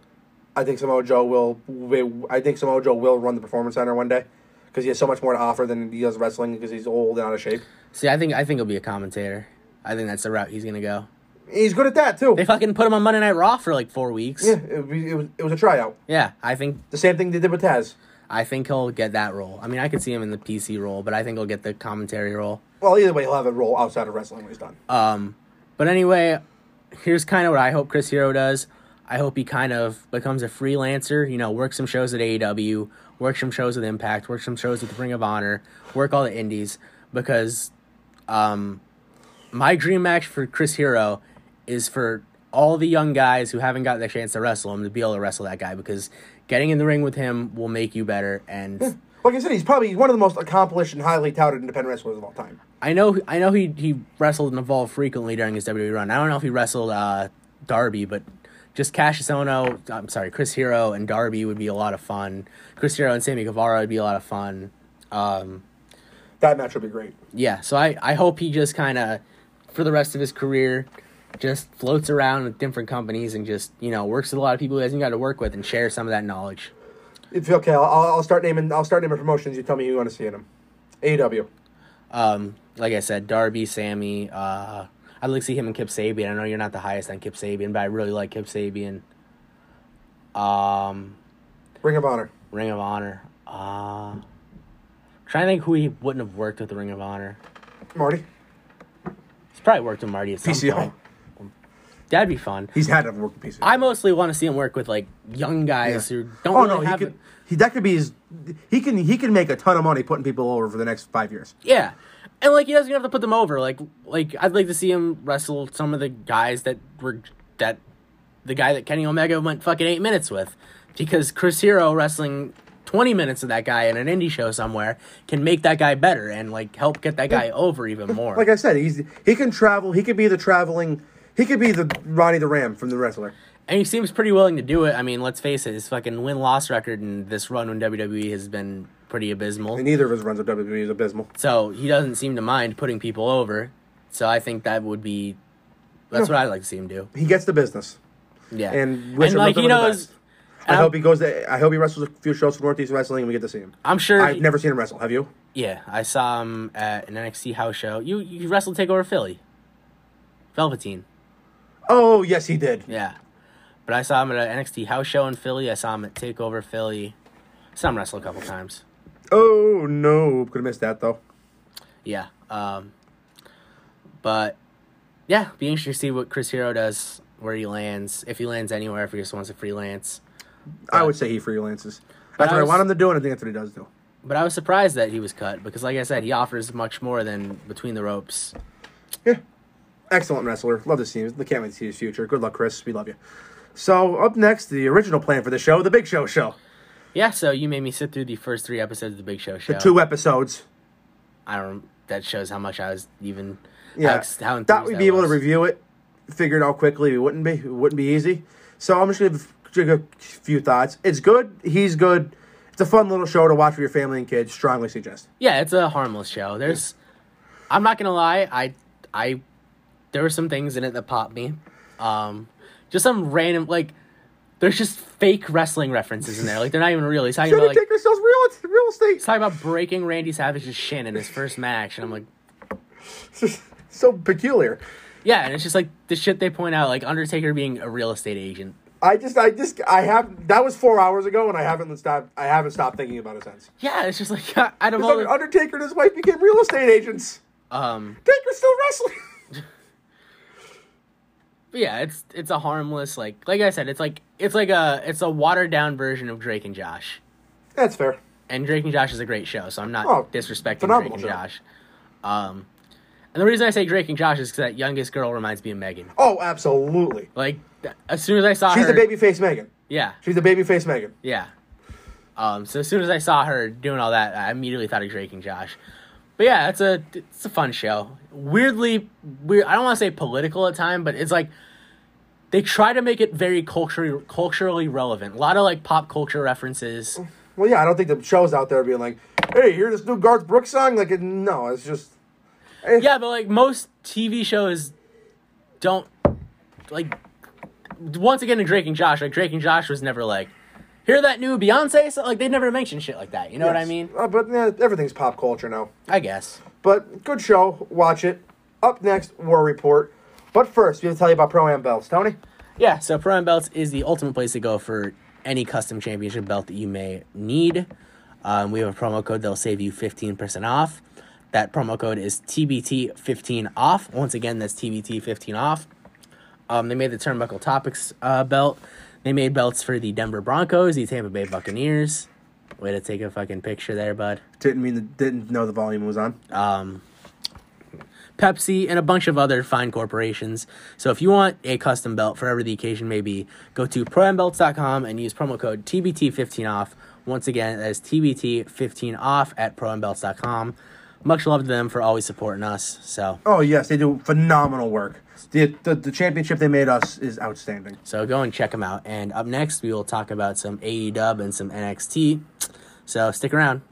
I think Samoa Joe will. will I think Samoa Joe will run the performance center one day because he has so much more to offer than he does wrestling because he's old and out of shape. see, I think I think he'll be a commentator. I think that's the route he's gonna go. He's good at that too. They fucking put him on Monday Night Raw for like four weeks. Yeah, it, was- it was it was a tryout. Yeah, I think The same thing they did with Taz. I think he'll get that role. I mean, I could see him in the P C role, but I think he'll get the commentary role. Well, either way, he'll have a role outside of wrestling when he's done. Um, but anyway, here's kind of what I hope Chris Hero does. I hope he kind of becomes a freelancer. You know, work some shows at A E W, work some shows with Impact, work some shows with Ring of Honor, work all the indies. Because um, my dream match for Chris Hero is for all the young guys who haven't got the chance to wrestle him to be able to wrestle that guy. Because getting in the ring with him will make you better. And Like I said, he's probably one of the most accomplished and highly touted independent wrestlers of all time. I know, I know he he wrestled and evolved frequently during his W W E run. I don't know if he wrestled uh, Darby, but just Cassius Ohno, I'm sorry, Chris Hero and Darby would be a lot of fun. Chris Hero and Sammy Guevara would be a lot of fun. Um, That match would be great. yeah, so I, I hope he just kind of, for the rest of his career, just floats around with different companies and just, you know, works with a lot of people he hasn't got to work with and share some of that knowledge. If okay, I'll, I'll start naming. I'll start naming promotions. You tell me who you want to see in them. A E W. Um, like I said, Darby, Sammy, uh, I'd like to see him and Kip Sabian. I know you're not the highest on Kip Sabian, but I really like Kip Sabian. Um, Ring of Honor. Ring of Honor. Uh, trying to think who he wouldn't have worked with the Ring of Honor. Marty. He's probably worked with Marty at some P C O. point. That'd be fun. He's had to work with P C O. I mostly want to see him work with like young guys Yeah. who don't Oh really no, he have. could. He that could be his. He can he can make a ton of money putting people over for the next five years. Yeah, and like he doesn't have to put them over. Like like I'd like to see him wrestle some of the guys that were that the guy that Kenny Omega went fucking eight minutes with, because Chris Hero wrestling twenty minutes of that guy in an indie show somewhere can make that guy better and like help get that guy over even more. Like I said, he's he can travel. He could be the traveling. He could be the Ronnie the Ram from the wrestler. And he seems pretty willing to do it. I mean, let's face it, his fucking win-loss record in this run in W W E has been pretty abysmal. And neither of his runs of W W E is abysmal. So he doesn't seem to mind putting people over. So I think that would be... That's No. what I'd like to see him do. He gets the business. Yeah. And wish and him like nothing he but the knows... best. I and hope I'm, he goes. To, I hope he wrestles a few shows for Northeast Wrestling and we get to see him. I'm sure... I've never seen him wrestle. Have you? Yeah, I saw him at an N X T house show. You you wrestled TakeOver Philly. Velveteen. Oh yes, he did. Yeah. But I saw him at an N X T house show in Philly. I saw him at TakeOver Philly. Some wrestle a couple times. Oh, no. Could have missed that, though. Yeah. Um, but, yeah, be interesting to see what Chris Hero does, where he lands, if he lands anywhere, if he just wants to freelance. I But- would say he freelances. But That's I what I was- want him to do, and I think that's what he does do. But I was surprised that he was cut because, like I said, he offers much more than Between the Ropes. Yeah. Excellent wrestler. Love to see him. Can't wait to see his future. Good luck, Chris. We love you. So, up next, the original plan for the show, The Big Show Show. Yeah, so you made me sit through the first three episodes of the Big Show show. The two episodes. I don't. That shows how much I was even. Yeah. How, ex- how enthused Thought we'd I be able to was. review it. Figured out quickly. It wouldn't be. It wouldn't be easy. So, I'm just going to give a few thoughts. It's good. He's good. It's a fun little show to watch with your family and kids. Strongly suggest. Yeah, it's a harmless show. There's. I'm not gonna lie. I. I. There were some things in it that popped me. Um, just some random like. There's just fake wrestling references in there. Like they're not even real. He's talking about like. Undertaker sells real, real estate. He's talking about breaking Randy Savage's shin in his first match, and I'm like, So peculiar. yeah, and it's just like the shit they point out, like Undertaker being a real estate agent. I just, I just, I have. That was four hours ago, and I haven't stopped. I haven't stopped thinking about it since. Yeah, it's just like out of all Because the, Undertaker and his wife became real estate agents. um, Taker's still wrestling. but yeah, it's it's a harmless like like I said, it's like it's like a it's a watered down version of Drake and Josh. That's fair. And Drake and Josh is a great show, so I'm not Oh, disrespecting Drake phenomenal and show. Josh. Um, and the reason I say Drake and Josh is because that youngest girl reminds me of Megan. Oh, absolutely. Like th- as soon as I saw She's her, the babyface Megan. yeah, She's the babyface Megan. yeah. Um, so as soon as I saw her doing all that, I immediately thought of Drake and Josh. But yeah, it's a it's a fun show. Weirdly, weird. I don't want to say political at time, but it's like they try to make it very culturally culturally relevant. A lot of like pop culture references. Well, yeah, I don't think the show's out there being like, "Hey, hear this new Garth Brooks song?" Like, it, no, it's just. eh. Yeah, but like most T V shows don't like. Once again, in Drake and Josh, like Drake and Josh was never like, hear that new Beyonce? So, like they never mentioned shit like that. You know what I Yes. mean? Uh, but yeah, everything's pop culture now. I guess. But good show. Watch it. Up next, War Report. But first, we have to tell you about Pro-Am belts. Tony? Yeah, so Pro-Am Belts is the ultimate place to go for any custom championship belt that you may need. Um, we have a promo code that'll save you fifteen percent off. That promo code is T B T fifteen off. Once again, that's T B T fifteen off. Um, they made the Turnbuckle Topics uh, belt. They made belts for the Denver Broncos, the Tampa Bay Buccaneers. Way to take a fucking picture there, bud. Didn't mean the, didn't know the volume was on. Um, Pepsi, and a bunch of other fine corporations. So if you want a custom belt for whatever the occasion may be, go to pro am belts dot com and use promo code T B T fifteen off. Once again, that is T B T fifteen off at pro am belts dot com. Much love to them for always supporting us. So Oh, yes, they do phenomenal work. The, the, the championship they made us is outstanding. so go and check them out. And up next, we will talk about some A E W and some N X T. So stick around.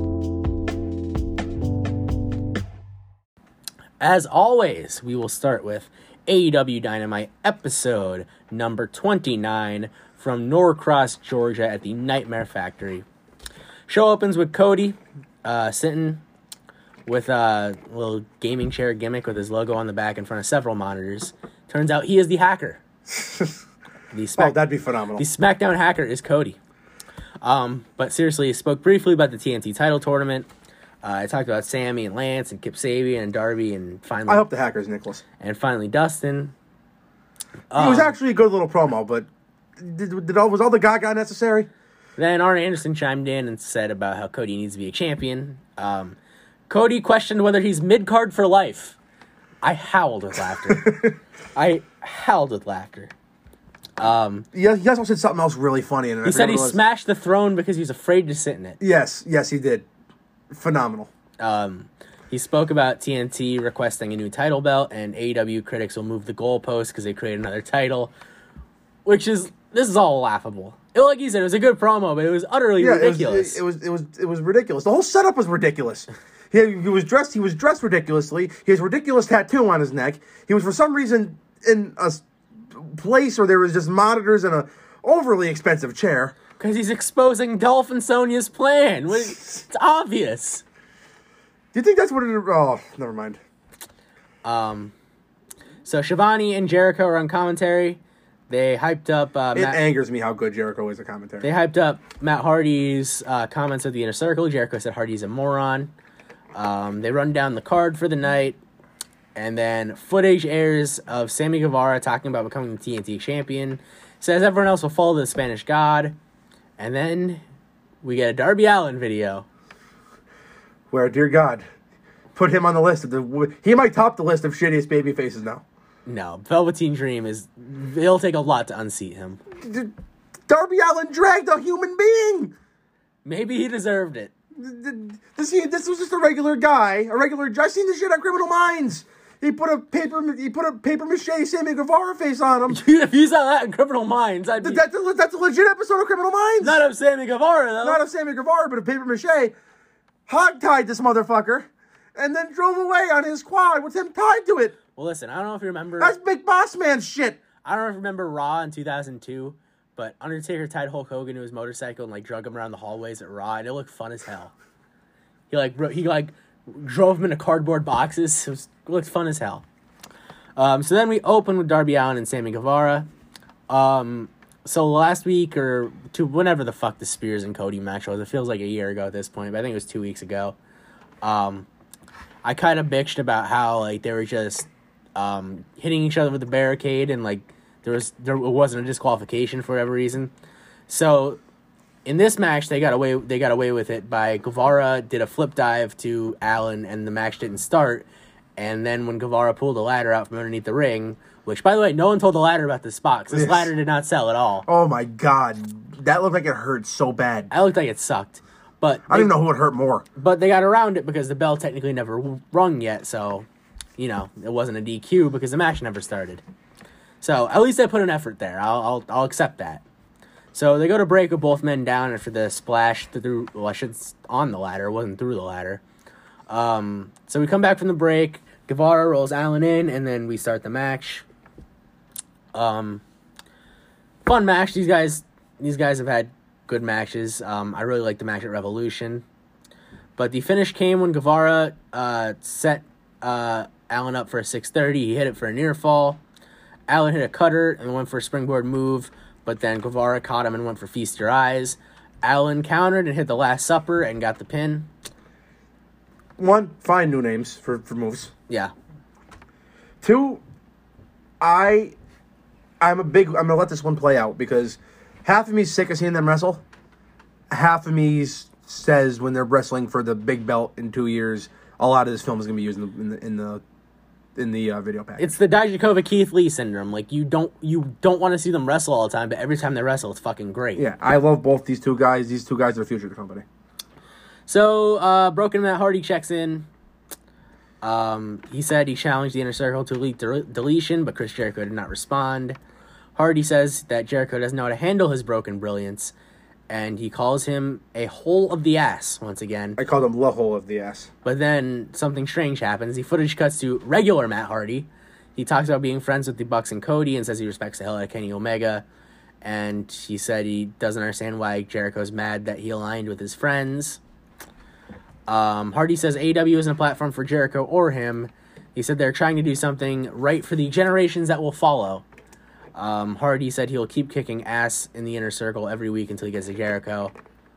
As always, we will start with A E W Dynamite episode number twenty-nine from Norcross, Georgia at the Nightmare Factory. Show opens with Cody uh, sitting with a little gaming chair gimmick with his logo on the back in front of several monitors. Turns out he is the hacker. The Oh, Smack- that'd be phenomenal. the SmackDown hacker is Cody. Um, but seriously, he spoke briefly about the T N T title tournament. Uh, I talked about Sammy and Lance and Kip Sabian and Darby and finally I hope the hacker's Nicholas. and finally Dustin. It was Um, actually a good little promo, but did, did all, was all the Gaga necessary? Then Arn Anderson chimed in and said about how Cody needs to be a champion. Um, Cody questioned whether he's mid-card for life. I howled with laughter. I howled with laughter. Um, Yeah, he also said something else really funny. And I he said forget he what it was. smashed the throne because he's afraid to sit in it. Yes, yes, he did. Phenomenal. Um, he spoke about T N T requesting a new title belt, and A E W critics will move the goalpost because they create another title, which is this is all laughable. It, like you said, it was a good promo, but it was utterly Yeah, ridiculous. It was, it, it was it was ridiculous. The whole setup was ridiculous. He, he was dressed. He was dressed ridiculously. He has a ridiculous tattoo on his neck. He was for some reason in a s- place where there was just monitors and a overly expensive chair. Because he's exposing Dolph and Sonya's plan. What- It's obvious. Do you think that's what it? Oh, never mind. Um, so Shivani and Jericho are on commentary. They hyped up uh, It Matt. angers me how good Jericho is at commentary. They hyped up Matt Hardy's uh, comments at the Inner Circle. Jericho said Hardy's a moron. Um, they run down the card for the night, and then footage airs of Sammy Guevara talking about becoming the T N T champion. Says everyone else will follow the Spanish God, and then we get a Darby Allin video. Where, dear God, put him on the list of the. He might top the list of shittiest baby faces now. No, Velveteen Dream is. It'll take a lot to unseat him. D- Darby Allin dragged a human being. Maybe he deserved it. This, he, this was just a regular guy, a regular. I've seen this shit on Criminal Minds. He put a paper, he put a paper mache Sammy Guevara face on him. If you saw that in Criminal Minds, I'd be... That's a, that's a legit episode of Criminal Minds. Not of Sammy Guevara, though. Not of Sammy Guevara, but a paper mache. Hog-tied this motherfucker, and then drove away on his quad with him tied to it. Well, listen, I don't know if you remember... That's Big Boss Man shit. I don't know if you remember Raw in two thousand two, but Undertaker tied Hulk Hogan to his motorcycle and, like, drug him around the hallways at Raw, and it looked fun as hell. He, like, bro- he, like, drove him into cardboard boxes. It, was, it looked fun as hell. Um, so then we open with Darby Allin and Sammy Guevara. Um, so last week, or two, whenever the fuck the Spears and Cody match was, it feels like a year ago at this point, but I think it was two weeks ago. Um, I kind of bitched about how, like, they were just um, hitting each other with the barricade, and, like, there was there wasn't a disqualification for whatever reason. So in this match, they got away they got away with it by Guevara did a flip dive to Allin, and the match didn't start. And then when Guevara pulled a ladder out from underneath the ring, which, by the way, no one told the ladder about this spot, because this Yes. ladder did not sell at all. Oh my God, that looked like it hurt so bad. I looked like it sucked. But I don't even know who would hurt more. But they got around it because the bell technically never rung yet, so, you know, it wasn't a D Q because the match never started. So, at least they put an effort there. I'll I'll, I'll accept that. So, they go to break with both men down after the splash through, well, I should, on the ladder, it wasn't through the ladder. Um, so, we come back from the break, Guevara rolls Allin in, and then we start the match. Um, fun match. These guys, these guys have had good matches. Um, I really like the match at Revolution. But the finish came when Guevara uh, set uh, Allin up for a six thirty. He hit it for a near fall. Allin hit a cutter and went for a springboard move, but then Guevara caught him and went for Feast Your Eyes. Allin countered and hit the Last Supper and got the pin. One, find new names for, for moves. Yeah. Two, I, I'm a big. I'm gonna let this one play out because half of me's sick of seeing them wrestle. Half of me says when they're wrestling for the big belt in two years, a lot of this film is gonna be used in the in the in the, in the uh, video package. It's the Dijakovic Keith Lee syndrome. Like, you don't you don't want to see them wrestle all the time, but every time they wrestle, it's fucking great. Yeah, I love both these two guys. These two guys are the future of the company. So, uh, Broken Matt Hardy checks in. Um, he said he challenged the Inner Circle to elite de- deletion, but Chris Jericho did not respond. Hardy says that Jericho doesn't know how to handle his broken brilliance, and he calls him a hole of the ass once again. I call them the hole of the ass. But then something strange happens. The footage cuts to regular Matt Hardy. He talks about being friends with the Bucks and Cody and says he respects the hell out of Kenny Omega. And he said he doesn't understand why Jericho's mad that he aligned with his friends. Um, Hardy says A E W isn't a platform for Jericho or him. He said they're trying to do something right for the generations that will follow. Um, Hardy said he'll keep kicking ass in the Inner Circle every week until he gets to Jericho.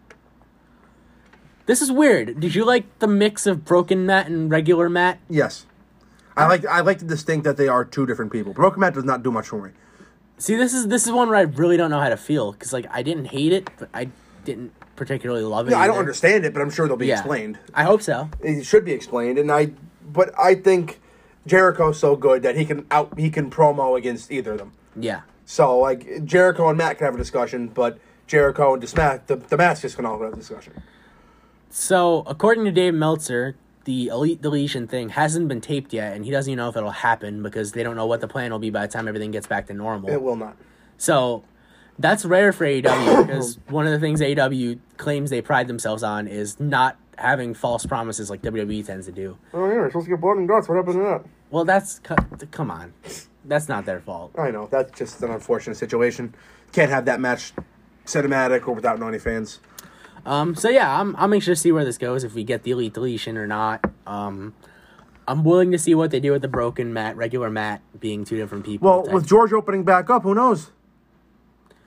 This is weird. Did you like the mix of Broken Matt and regular Matt? Yes, I like I like to distinct that they are two different people. Broken Matt does not do much for me. See, this is this is one where I really don't know how to feel because, like, I didn't hate it, but I didn't particularly love it. Yeah, I don't either. understand it, but I'm sure they'll be Yeah. explained. I hope so. It should be explained, and I. But I think Jericho's so good that he can out he can promo against either of them. Yeah. So like Jericho and Matt can have a discussion, but Jericho and Disma- the Damascus can all have a discussion. So, according to Dave Meltzer, the Elite Deletion thing hasn't been taped yet, and he doesn't even know if it'll happen because they don't know what the plan will be by the time everything gets back to normal. It will not. So, that's rare for A E W because one of the things A E W claims they pride themselves on is not having false promises like W W E tends to do. Oh yeah, we're supposed to get blood and guts. What happened to that? Well, that's... Come on. That's not their fault. I know that's just an unfortunate situation. Can't have that match cinematic or without no any fans. Um, so yeah, I'm I'm anxious to see where this goes, if we get the Elite Deletion or not. Um, I'm willing to see what they do with the Broken Matt, regular Matt being two different people. Well, type. with George opening back up, who knows?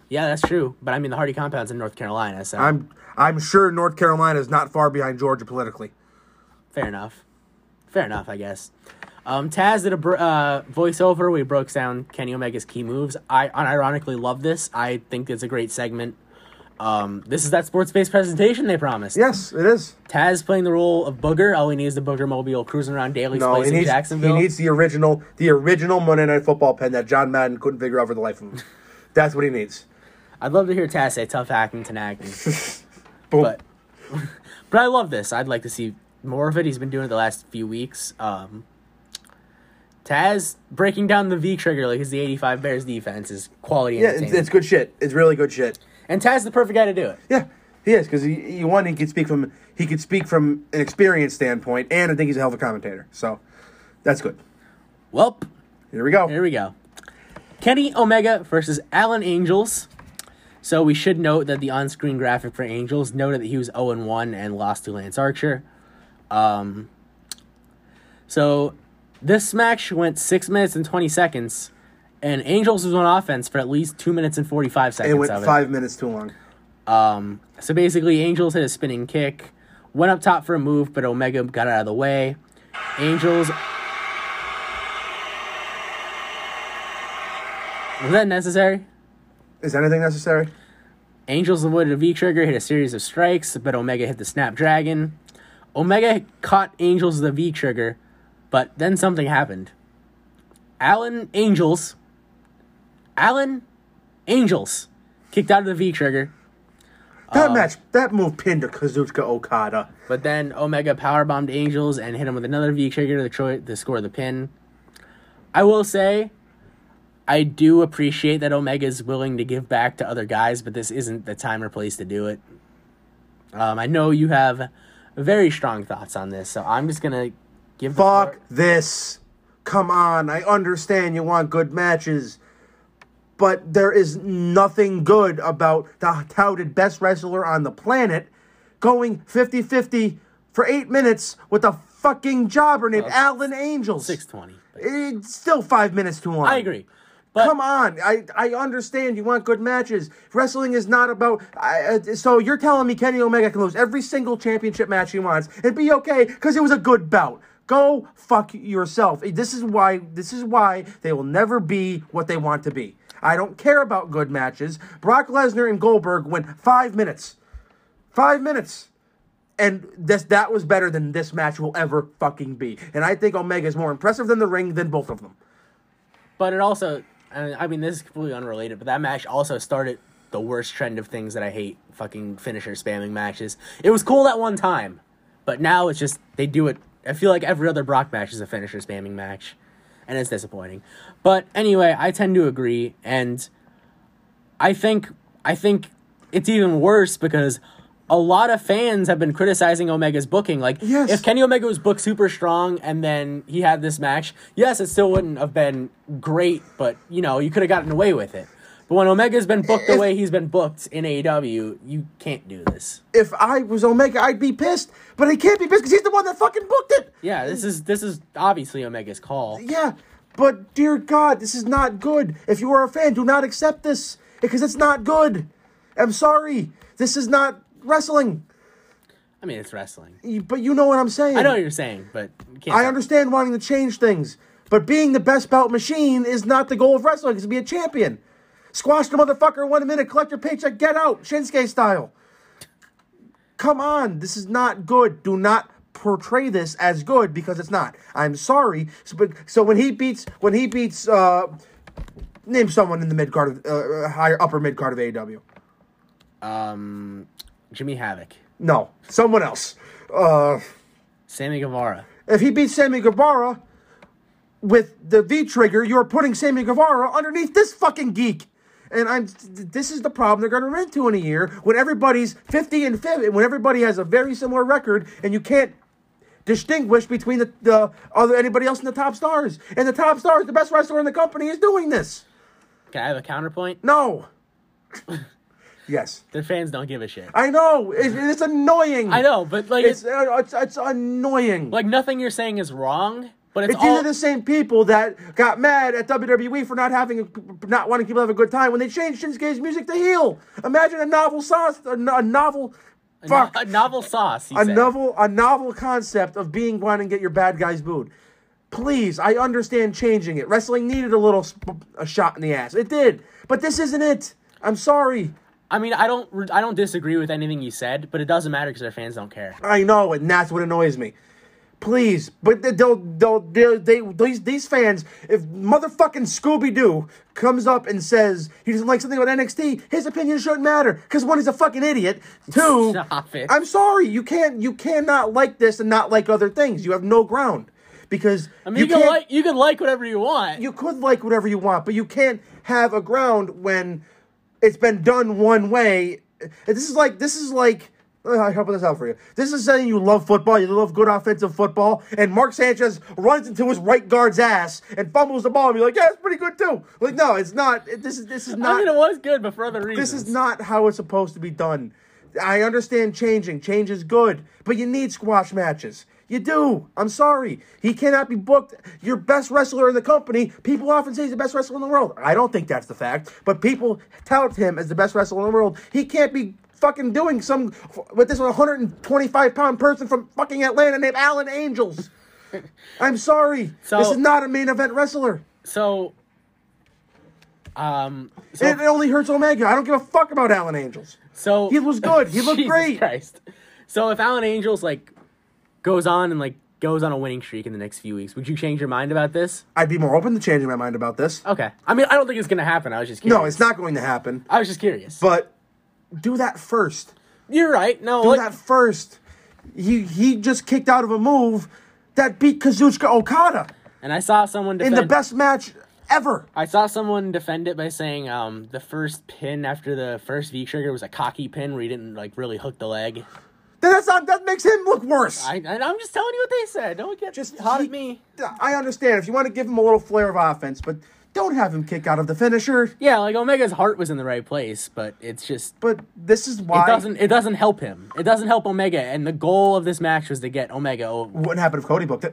Yeah, that's true. But I mean, the Hardy compound's in North Carolina, so I'm I'm sure North Carolina is not far behind Georgia politically. fair enough. Fair enough, I guess. Um, Taz did a br- uh, voiceover where he broke down Kenny Omega's key moves. I unironically love this. I think it's a great segment. Um, this is that sports-based presentation they promised. Yes, it is. Taz playing the role of Booger. All he needs is the Booger Mobile cruising around Daly's No, place he in needs, Jacksonville. he needs the original the original Monday Night Football pen that John Madden couldn't figure out for the life of him. That's what he needs. I'd love to hear Taz say tough acting to acting. Boom. But, but I love this. I'd like to see more of it. He's been doing it the last few weeks. Um, Taz breaking down the V trigger like it's the eighty-five Bears defense is quality yeah, it's, entertainment. it's good shit. It's really good shit. And Taz the perfect guy to do it. Yeah, he is because he, he one he could speak from he could speak from an experience standpoint, and I think he's a hell of a commentator. So that's good. Welp, Here we go. here we go. Kenny Omega versus Alan Angels. So we should note that the on-screen graphic for Angels noted that he was oh and one and lost to Lance Archer. Um, so this match went six minutes and twenty seconds, and Angels was on offense for at least two minutes and forty-five seconds It went of it. five minutes too long. Um, so basically, Angels hit a spinning kick, went up top for a move, but Omega got out of the way. Angels... Was that necessary? Is anything necessary? Angels avoided a V-trigger, hit a series of strikes, but Omega hit the Snapdragon. Omega caught Angels with a V-trigger, but then something happened. Alan Angels... Alan Angels kicked out of the V-trigger. That Um, match, that move pinned to Kazuchika Okada. But then Omega powerbombed Angels and hit him with another V-trigger to, tro- to score the pin. I will say, I do appreciate that Omega is willing to give back to other guys, but this isn't the time or place to do it. Um, I know you have very strong thoughts on this, so I'm just going to give the Fuck floor- this. Come on, I understand you want good matches, but there is nothing good about the touted best wrestler on the planet going fifty-fifty for eight minutes with a fucking jobber named Well, Alan Angels. six twenty. but- It's still five minutes too long. I agree. But Come on, I, I understand you want good matches. Wrestling is not about... I, uh, so you're telling me Kenny Omega can lose every single championship match he wants and be okay because it was a good bout. Go fuck yourself. This is why This is why they will never be what they want to be. I don't care about good matches. Brock Lesnar and Goldberg went five minutes. Five minutes. And this that was better than this match will ever fucking be. And I think Omega is more impressive than the ring than both of them. But it also, I mean, this is completely unrelated, but that match also started the worst trend of things that I hate, fucking finisher spamming matches. It was cool that one time, but now it's just, they do it, I feel like every other Brock match is a finisher spamming match, and it's disappointing. But anyway, I tend to agree, and I think, I think it's even worse because a lot of fans have been criticizing Omega's booking. Like, Yes. if Kenny Omega was booked super strong and then he had this match, yes, it still wouldn't have been great, but, you know, you could have gotten away with it. But when Omega's been booked the If- way he's been booked in A E W, you can't do this. If I was Omega, I'd be pissed. But he can't be pissed because he's the one that fucking booked it. Yeah, this is this is obviously Omega's call. Yeah, but dear God, this is not good. If you are a fan, do not accept this because it's not good. I'm sorry. This is not wrestling. I mean, it's wrestling. You- But you know what I'm saying. I know what you're saying, but you can't I tell- understand wanting to change things. But being the best belt machine is not the goal of wrestling. It's to be a champion. Squash the motherfucker in one minute, collect your paycheck, get out, Shinsuke style. Come on, this is not good. Do not portray this as good because it's not. I'm sorry. So, but, so when he beats, when he beats, uh, name someone in the mid card, of, uh, higher upper mid card of A E W. Um, Jimmy Havoc, No, someone else. Uh, Sammy Guevara. if he beats Sammy Guevara with the V trigger, you're putting Sammy Guevara underneath this fucking geek. And I'm. This is the problem they're going to run into in a year when everybody's fifty and fifty, when everybody has a very similar record, and you can't distinguish between the, the other anybody else in the top stars. And the top stars, the best wrestler in the company, is doing this. Can I have a counterpoint? No. Yes, The fans don't give a shit. I know. It, it's annoying. I know, but like It's, it's uh, it's it's annoying. like nothing you're saying is wrong. But it's it's all- either the same people that got mad at W W E for not having, a, not wanting people to have a good time when they changed Shinsuke's music to heel. Imagine a novel sauce, a, no- a novel, a, fuck, no- a novel sauce. You a said. novel, a novel concept of being one and get your bad guys booed. Please, I understand changing it. Wrestling needed a little sp- a shot in the ass. It did, but this isn't it. I'm sorry. I mean, I don't, I don't disagree with anything you said, but it doesn't matter because our fans don't care. I know, and that's what annoys me. Please, but they'll, they'll, they'll, they, these, these fans, if motherfucking Scooby-Doo comes up and says he doesn't like something about N X T, his opinion shouldn't matter. Because one, he's a fucking idiot. Two, Stop it. I'm sorry, you can't, you cannot like this and not like other things. You have no ground. Because I mean, you, can can't- like, you can like whatever you want. you could like whatever you want, but you can't have a ground when it's been done one way. This is like, this is like, I hope this out for you. This is saying you love football, you love good offensive football, and Mark Sanchez runs into his right guard's ass and fumbles the ball, and you're like, yeah, it's pretty good too. Like, no, it's not. It- This is this is not. I mean, it was good, but for other reasons. This is not how it's supposed to be done. I understand changing. Change is good, but you need squash matches. You do. I'm sorry. He cannot be booked your best wrestler in the company. People often say he's the best wrestler in the world. I don't think that's the fact, but people tout him as the best wrestler in the world. He can't be fucking doing some with this one hundred twenty-five pound person from fucking Atlanta named Alan Angels. I'm sorry. So- this is not a main event wrestler. So, um, so, It, it only hurts Omega. I don't give a fuck about Alan Angels. so He was good. He looked Jesus great. Christ. So if Alan Angels like goes on and like goes on a winning streak in the next few weeks, would you change your mind about this? I'd be more open to changing my mind about this. Okay. I mean, I don't think it's gonna happen. I was just curious. No, it's not going to happen. I was just curious. But do that first. You're right. No, Do like, that first. He he just kicked out of a move that beat Kazuchika Okada and I saw someone in defend. the best match ever. I saw someone defend it by saying um the first pin after the first V trigger was a cocky pin where he didn't like really hook the leg. Then that's not that makes him look worse. I, I I'm just telling you what they said. Don't get Just hot he- at me. I understand if you want to give him a little flair of offense, but don't have him kick out of the finisher. Yeah, like Omega's heart was in the right place, but it's just But this is why it doesn't it doesn't help him. It doesn't help Omega, and the goal of this match was to get Omega over. wouldn't happen if Cody booked it.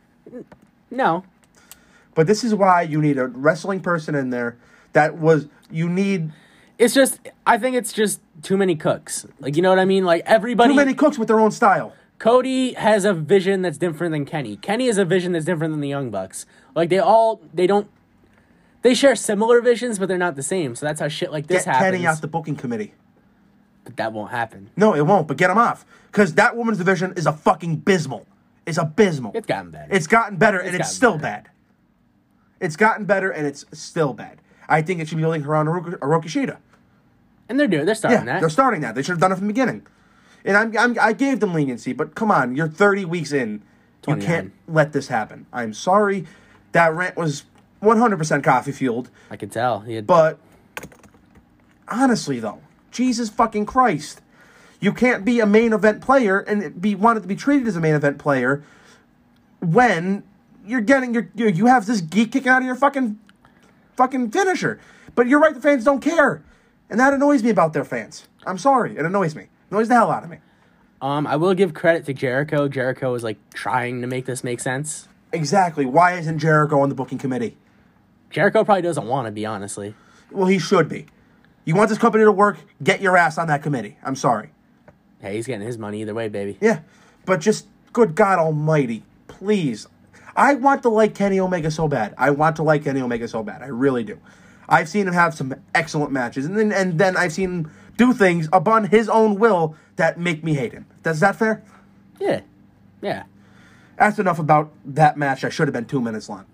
No, But this is why you need a wrestling person in there that was you need it's just I think it's just too many cooks. Like you know what I mean? Like everybody. too many cooks with their own style. Cody has a vision that's different than Kenny. Kenny has a vision that's different than the Young Bucks. Like they all they don't they share similar visions, but they're not the same. So that's how shit like this Get happens. Kenny off the booking committee. But that won't happen. No, it won't. But get him off because that woman's division is a fucking abysmal. It's abysmal. It's gotten better. It's gotten better, and It's it's gotten still better. bad. It's gotten better, and it's still bad. I think it should be building around Hiroki Hiroki Shida. and they're doing. They're Yeah, starting that. they're starting that. They should have done it from the beginning. And I'm, I'm, I gave them leniency, but come on, you're thirty weeks in. You twenty-nine. can't let this happen. I'm sorry. That rant was one hundred percent coffee fueled, I could tell. He had, but honestly, though, Jesus fucking Christ. You can't be a main event player and be wanted to be treated as a main event player when you're getting your you you have this geek kicking out of your fucking fucking finisher. But you're right, the fans don't care. And that annoys me about their fans. I'm sorry. It annoys me. It annoys the hell out of me. um, I will give credit to Jericho. Jericho was like trying to make this make sense. Exactly. Why isn't Jericho on the booking committee? Jericho probably doesn't want to be, honestly. Well, he should be. You want this company to work, get your ass on that committee. I'm sorry. Hey, he's getting his money either way, baby. Yeah. But just, good God almighty, please. I want to like Kenny Omega so bad. I want to like Kenny Omega so bad. I really do. I've seen him have some excellent matches, and then and then I've seen him do things upon his own will that make me hate him. Is that fair? Yeah, yeah. That's enough about that match. I should have been two minutes long.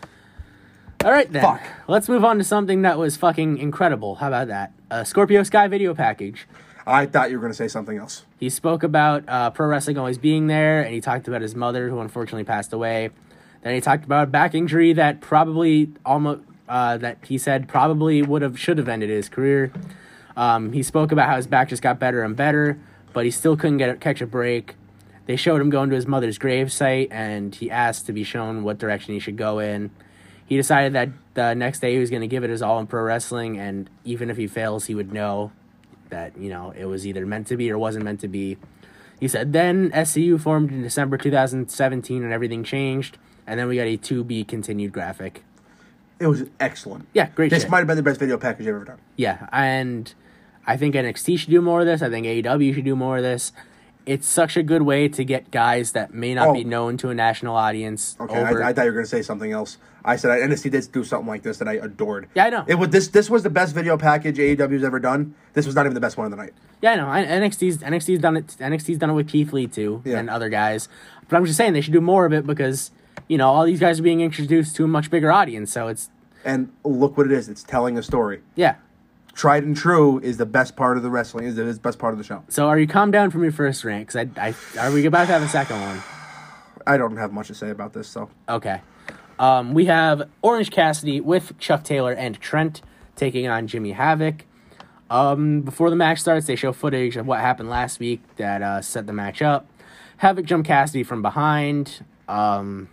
All right, then. Fuck. Let's move on to something that was fucking incredible. How about that? A Scorpio Sky video package. I thought you were going to say something else. He spoke about uh, pro wrestling always being there, and he talked about his mother, who unfortunately passed away. Then he talked about a back injury that probably almost uh, that he said probably would have should have ended his career. Um, he spoke about how his back just got better and better, but he still couldn't get catch a break. They showed him going to his mother's gravesite, and he asked to be shown what direction he should go in. He decided that the next day he was going to give it his all in pro wrestling, and even if he fails, he would know that, you know, it was either meant to be or wasn't meant to be. He said, then S C U formed in December two thousand seventeen and everything changed. And then we got a to be continued graphic. It was excellent. Yeah, great This shit. might have been the best video package I've ever done. Yeah, and I think N X T should do more of this. I think A E W should do more of this. It's such a good way to get guys that may not Oh. be known to a national audience Okay, over. I, I thought you were going to say something else. I said N X T did do something like this that I adored. Yeah, I know. It was this. This was the best video package A E W's ever done. This was not even the best one of the night. Yeah, I know. I- N X T's N X T's done it. N X T's done it with Keith Lee too, Yeah. and other guys. But I'm just saying they should do more of it because you know all these guys are being introduced to a much bigger audience. So it's And look what it is. It's telling a story. yeah. Tried and true is the best part of the wrestling. Is the is the best part of the show. So are you calmed down from your first rant? Because I, I, are we about to have a second one? I don't have much to say about this. So Okay. Um, we have Orange Cassidy with Chuck Taylor and Trent taking on Jimmy Havoc. Um, before the match starts, they show footage of what happened last week that uh, set the match up. Havoc jumped Cassidy from behind. Um,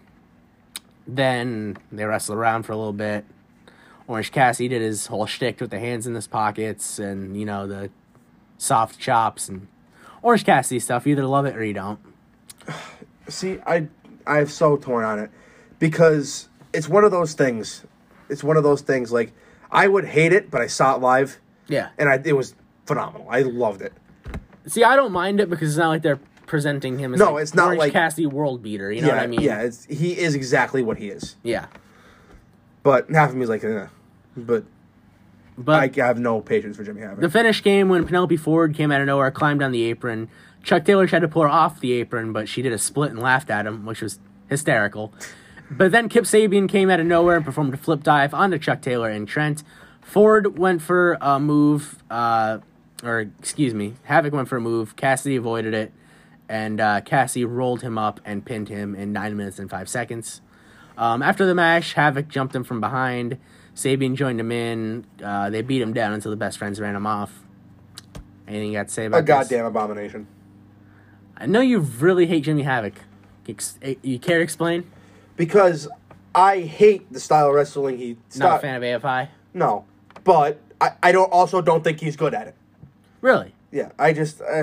then they wrestle around for a little bit. Orange Cassidy did his whole shtick with the hands in his pockets and, you know, the soft chops and Orange Cassidy stuff. You either love it or you don't. see, I I'm so torn on it because it's one of those things. It's one of those things like I would hate it, but I saw it live Yeah. and I it was phenomenal. I loved it. See, I don't mind it because it's not like they're presenting him as No, like it's not Orange like- Cassidy world beater. You know yeah, what I mean? yeah. It's, he is exactly what he is. Yeah. But half of me is like, eh. But But I have no patience for Jimmy Havoc. the finish came when Penelope Ford came out of nowhere, climbed on the apron. Chuck Taylor tried to pull her off the apron, but she did a split and laughed at him, which was hysterical. But then Kip Sabian came out of nowhere and performed a flip dive onto Chuck Taylor and Trent. Ford went for a move, uh, or excuse me, Havoc went for a move. Cassidy avoided it, and uh, Cassidy rolled him up and pinned him in nine minutes and five seconds. Um, after the match, Havoc jumped him from behind. Sabian joined him in. Uh, they beat him down until the best friends ran him off. Anything you got to say about a this? goddamn abomination. I know you really hate Jimmy Havoc. Ex- You care to explain? Because I hate the style of wrestling he Not a start- fan of A F I? No, but I, I don't also don't think he's good at it. Really? Yeah, I just uh,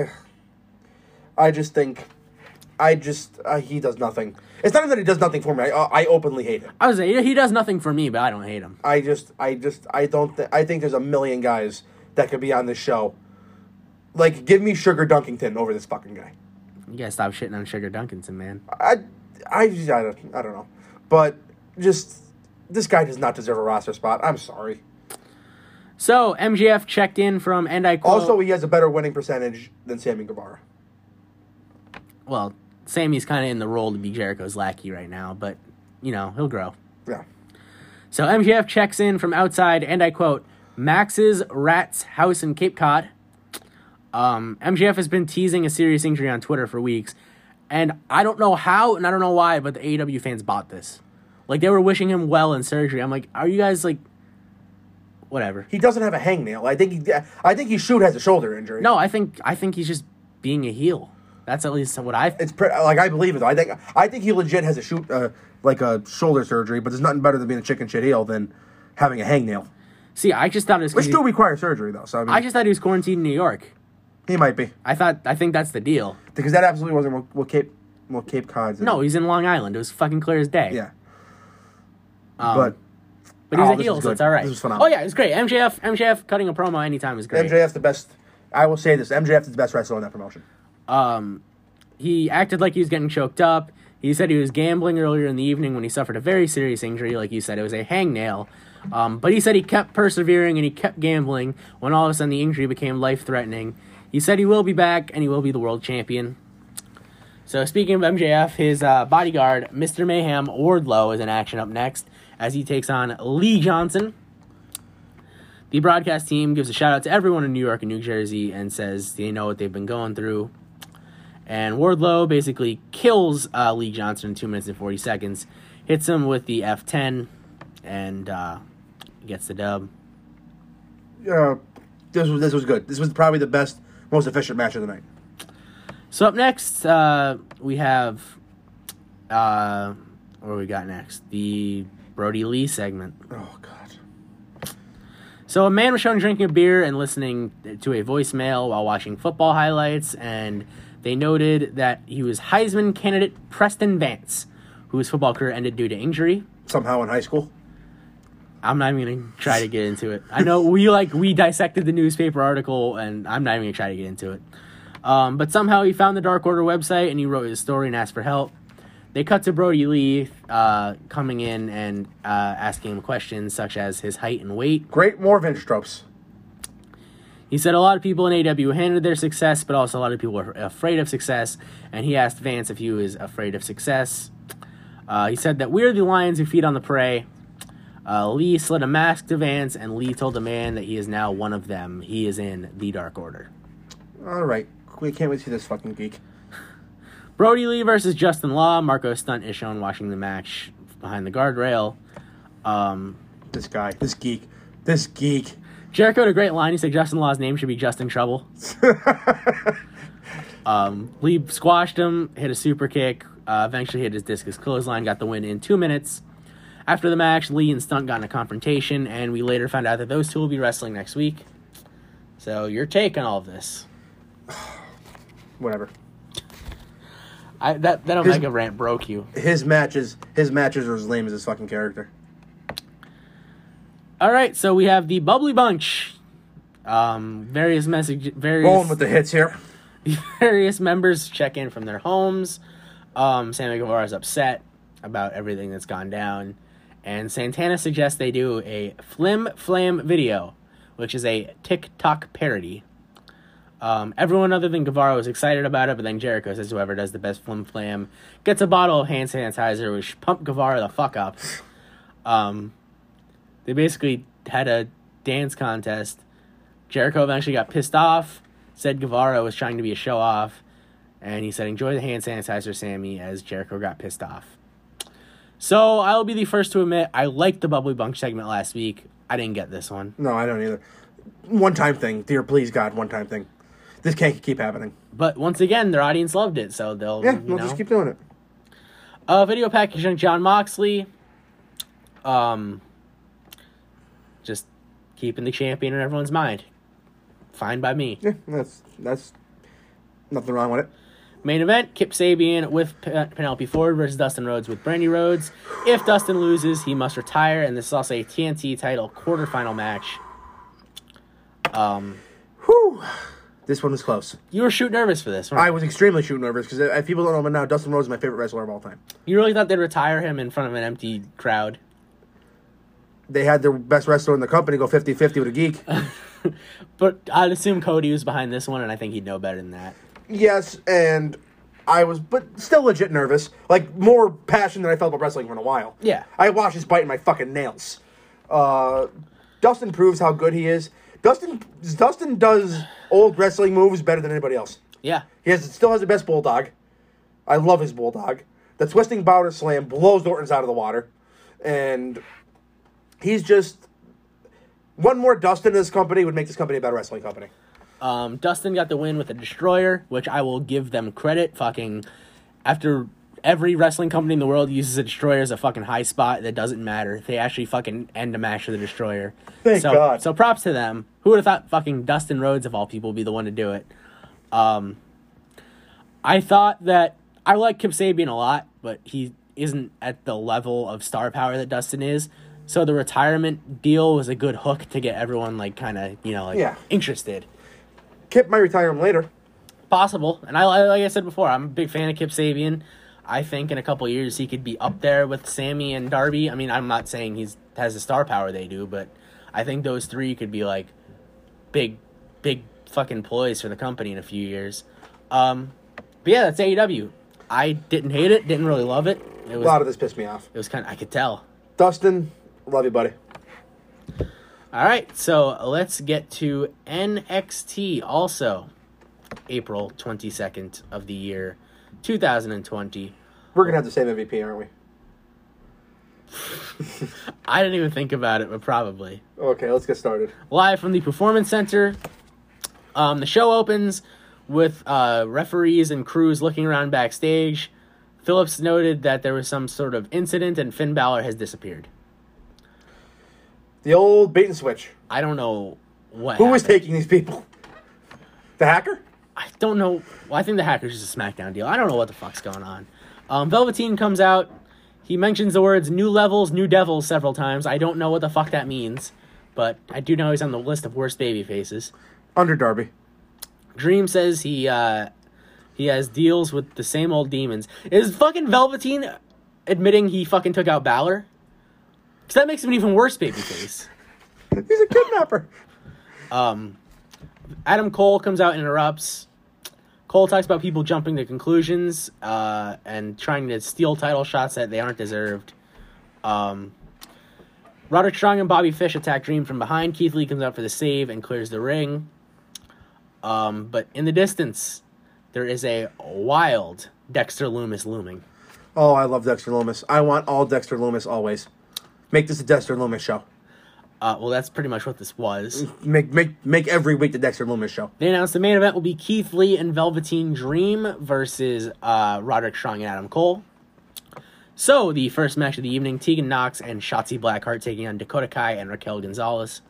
I just think I just uh, he does nothing. It's not even that he does nothing for me. I I openly hate him. I was saying, he does nothing for me, but I don't hate him. I just I just I don't think I think there's a million guys that could be on this show. Like, give me Sugar Dunkington over this fucking guy. You gotta stop shitting on Sugar Duncanson, man. I I just, I don't I don't know, but just this guy does not deserve a roster spot. I'm sorry. So, M J F checked in from, and I quote... Also, he has a better winning percentage than Sammy Guevara. Well, Sammy's kind of in the role to be Jericho's lackey right now, but, you know, he'll grow. Yeah. So M J F checks in from outside, and I quote, Max's Rat's house in Cape Cod. Um, M J F has been teasing a serious injury on Twitter for weeks, and I don't know how, and I don't know why, but the A E W fans bought this. Like, they were wishing him well in surgery. I'm like, are you guys, like, whatever. He doesn't have a hangnail. I think he I think he shoot has a shoulder injury. No, I think I think he's just being a heel. That's at least what I... It's pre- like I believe it though. I think I think he legit has a shoot uh, like a shoulder surgery, but there's nothing better than being a chicken shit heel than having a hangnail. See, I just thought it was... 'cause Which he- do require surgery though. So I mean, I just thought he was quarantined in New York. he might be I thought... I think that's the deal. because that absolutely wasn't what, what Cape what Cape Cod's. No, he's in Long Island. It was fucking clear as day. yeah. Um, but But he's Oh, a this heel, was so good. it's all right. This was phenomenal. Oh, yeah, it's great. M J F M J F cutting a promo anytime is great. M J F's the best. I will say this: M J F is the best wrestler in that promotion. Um, he acted like he was getting choked up. He said he was gambling earlier in the evening when he suffered a very serious injury. Like you said, it was a hangnail. Um, but he said he kept persevering and he kept gambling when all of a sudden the injury became life-threatening. He said he will be back and he will be the world champion. So speaking of M J F, his uh, bodyguard, Mister Mayhem Wardlow, is in action up next as he takes on Lee Johnson. The broadcast team gives a shout-out to everyone in New York and New Jersey and says they know what they've been going through. And Wardlow basically kills uh, Lee Johnson in two minutes and forty seconds, hits him with the F ten, and uh, gets the dub. Uh, this was this was good. This was probably the best, most efficient match of the night. So up next, uh, we have... Uh, what do we got next? The Brody Lee segment. Oh God. So a man was shown drinking a beer and listening to a voicemail while watching football highlights, and they noted that he was Heisman candidate Preston Vance, whose football career ended due to injury. Somehow in high school. I'm not even going to try to get into it. I know we like we dissected the newspaper article, and I'm not even going to try to get into it. Um, but somehow he found the Dark Order website, and he wrote his story and asked for help. They cut to Brody Lee uh, coming in and uh, asking him questions such as his height and weight. Great, more vintage tropes. He said a lot of people in A E W handed their success, but also a lot of people were afraid of success, and he asked Vance if he was afraid of success. Uh, he said that we're the lions who feed on the prey. Uh, Lee slid a mask to Vance, and Lee told the man that he is now one of them. He is in the Dark Order. All right. We can't wait to see this fucking geek. Brody Lee versus Justin Law. Marco Stunt is shown watching the match behind the guardrail. Um, this guy. This geek. This geek. Jericho had a great line. He said Justin Law's name should be Justin Trouble. um, Lee squashed him, hit a super kick, uh, eventually hit his discus clothesline, got the win in two minutes. After the match, Lee and Stunt got in a confrontation, and we later found out that those two will be wrestling next week. So, your take on all of this? Whatever. I that that His- Omega rant broke you. His matches, his matches are as lame as his fucking character. All right, so we have the Bubbly Bunch. Um, various message, various Rolling with the hits here. various members check in from their homes. Um, Sammy Guevara is upset about everything that's gone down, and Santana suggests they do a Flim Flam video, which is a TikTok parody. Um, everyone other than Guevara was excited about it, but then Jericho says whoever does the best Flim Flam gets a bottle of hand sanitizer, which pumped Guevara the fuck up. Um, they basically had a dance contest. Jericho eventually got pissed off, said Guevara was trying to be a show-off, and he said, enjoy the hand sanitizer, Sammy, as Jericho got pissed off. So, I'll be the first to admit, I liked the Bubbly Bunch segment last week. I didn't get this one. No, I don't either. One-time thing. Dear, please, God, one-time thing. This can't keep happening. But once again, their audience loved it, so they'll, Yeah, you we'll know. just keep doing it. A video package on John Moxley. Um, just keeping the champion in everyone's mind. Fine by me. Yeah, that's that's nothing wrong with it. Main event, Kip Sabian with P- Penelope Ford versus Dustin Rhodes with Brandy Rhodes. If Dustin loses, he must retire, and this is also a T N T title quarterfinal match. Um, Whew. This one was close. you were shoot nervous for this, right? I was extremely shoot nervous because if people don't know but now, Dustin Rhodes is my favorite wrestler of all time. You really thought they'd retire him in front of an empty crowd? They had their best wrestler in the company go fifty-fifty with a geek. But I'd assume Cody was behind this one, and I think he'd know better than that. Yes, and I was, but still legit nervous. Like, more passion than I felt about wrestling for in a while. Yeah. I watched his biting my fucking nails. Uh, Dustin proves how good he is. Dustin Dustin does old wrestling moves better than anybody else. Yeah. He has still has the best bulldog. I love his bulldog. The twisting Bowder slam blows Orton's out of the water. And he's just... One more Dustin in this company would make this company a better wrestling company. Um, Dustin got the win with a Destroyer, which I will give them credit. Fucking, after every wrestling company in the world uses a Destroyer as a fucking high spot, that doesn't matter. They actually fucking end a match with a Destroyer. Thank so, God. So props to them. Who would have thought fucking Dustin Rhodes, of all people, would be the one to do it? Um, I thought that, I like Kip Sabian a lot, but he isn't at the level of star power that Dustin is. So the retirement deal was a good hook to get everyone, like, kind of, you know, like, Yeah. interested. Kip might retire him later. Possible. And I, like I said before, I'm a big fan of Kip Sabian. I think in a couple of years he could be up there with Sammy and Darby. I mean, I'm not saying he's has the star power they do, but I think those three could be, like, big, big fucking ploys for the company in a few years. Um, but yeah, that's A E W. I didn't hate it, didn't really love it. It was, A lot of this pissed me off. it was kind of, I could tell. Dustin, love you, buddy. All right, so let's get to N X T also. April twenty-second of the year, two thousand twenty. We're going to have the same M V P, aren't we? I didn't even think about it, but probably. Okay, let's get started. Live from the Performance Center. Um, the show opens with uh, referees and crews looking around backstage. Phillips noted that there was some sort of incident and Finn Balor has disappeared. The old bait and switch. I don't know what Who was happened. taking these people? The hacker? I don't know. Well, I think the Hackers is a SmackDown deal. I don't know what the fuck's going on. Um, Velveteen comes out. He mentions the words "new levels, new devils" several times. I don't know what the fuck that means, but I do know he's on the list of worst baby faces. Under Darby. Dream says he uh, he has deals with the same old demons. Is fucking Velveteen admitting he fucking took out Balor? Because that makes him an even worse babyface. He's a kidnapper. Um, Adam Cole comes out and interrupts. Cole talks about people jumping to conclusions uh, and trying to steal title shots that they aren't deserved. Um, Roderick Strong and Bobby Fish attack Dream from behind. Keith Lee comes out for the save and clears the ring. Um, but in the distance, there is a wild Dexter Lumis looming. Oh, I love Dexter Lumis. I want all Dexter Lumis always. Make this a Dexter Lumis show. Uh, well, that's pretty much what this was. Make make make every week the Dexter Lumis show. They announced the main event will be Keith Lee and Velveteen Dream versus uh, Roderick Strong and Adam Cole. So, the first match of the evening, Tegan Nox and Shotzi Blackheart taking on Dakota Kai and Raquel Gonzalez.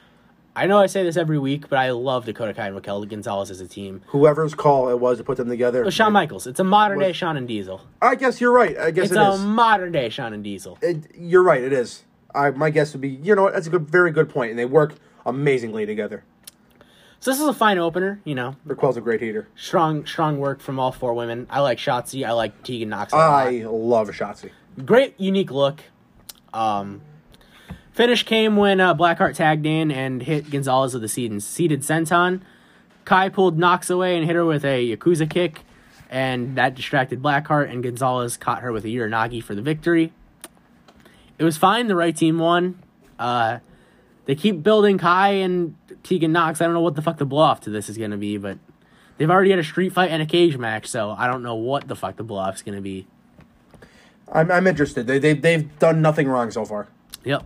I know I say this every week, but I love Dakota Kai and Raquel Gonzalez as a team. Whoever's call it was to put them together. It was Shawn Michaels. It's a modern-day Shawn and Diesel. I guess you're right. I guess it's it a is. modern-day Shawn and Diesel. It, you're right, it is. I, my guess would be, you know what, that's a good, very good point, and they work amazingly together. So this is a fine opener, you know. Raquel's a great heater. Strong strong work from all four women. I like Shotzi. I like Tegan Nox a lot. I love Shotzi. Great, unique look. Um, finish came when uh, Blackheart tagged in and hit Gonzalez with a seated, seated senton. Kai pulled Nox away and hit her with a Yakuza kick, and that distracted Blackheart, and Gonzalez caught her with a Uranagi for the victory. It was fine. The right team won. Uh, they keep building Kai and Tegan Nox. I don't know what the fuck the blow-off to this is going to be, but they've already had a street fight and a cage match, so I don't know what the fuck the blow-off is going to be. I'm I'm interested. They they they've done nothing wrong so far. Yep.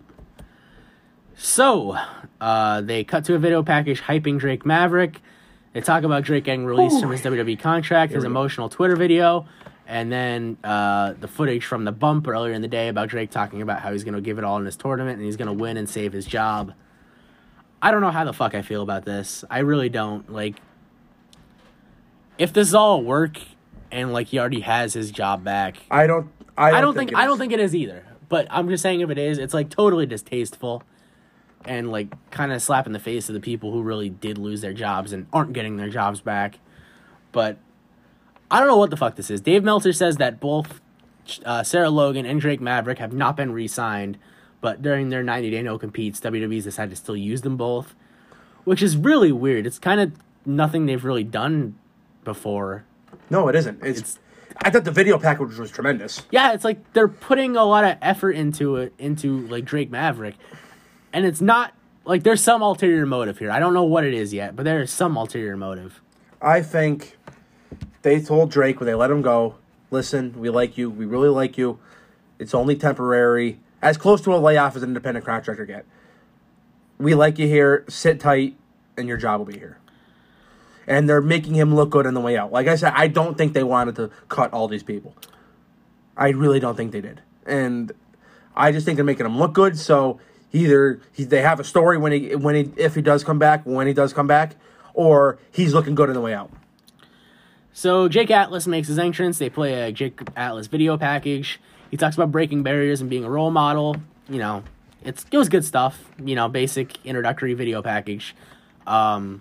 So, uh, they cut to a video package hyping Drake Maverick. They talk about Drake getting released Ooh. from his W W E contract, his emotional Twitter video, and then uh, the footage from the bump earlier in the day about Drake talking about how he's going to give it all in this tournament and he's going to win and save his job. I don't know how the fuck I feel about this. I really don't. Like, if this is all work and, like, he already has his job back... I don't... I don't, I don't think, think, I don't think it is either. But I'm just saying if it is, it's like totally distasteful and like kind of slap in the face of the people who really did lose their jobs and aren't getting their jobs back. But I don't know what the fuck this is. Dave Meltzer says that both uh, Sarah Logan and Drake Maverick have not been re-signed, but during their ninety-day no-competes, W W E's decided to still use them both, which is really weird. It's kind of nothing they've really done before. No, it isn't. It's, It's I thought the video package was tremendous. Yeah, it's like they're putting a lot of effort into it, into like Drake Maverick, and it's not like there's some ulterior motive here. I don't know what it is yet, but there is some ulterior motive. I think they told Drake when they let him go, listen, we like you, we really like you. It's only temporary. As close to a layoff as an independent contractor get. We like you here, sit tight, and your job will be here. And they're making him look good on the way out. Like I said, I don't think they wanted to cut all these people. I really don't think they did. And I just think they're making him look good, so either he, they have a story when he when he if he does come back, when he does come back, or he's looking good on the way out. So Jake Atlas makes his entrance. They play a Jake Atlas video package. He talks about breaking barriers and being a role model. You know, it's it was good stuff. You know, basic introductory video package. Um,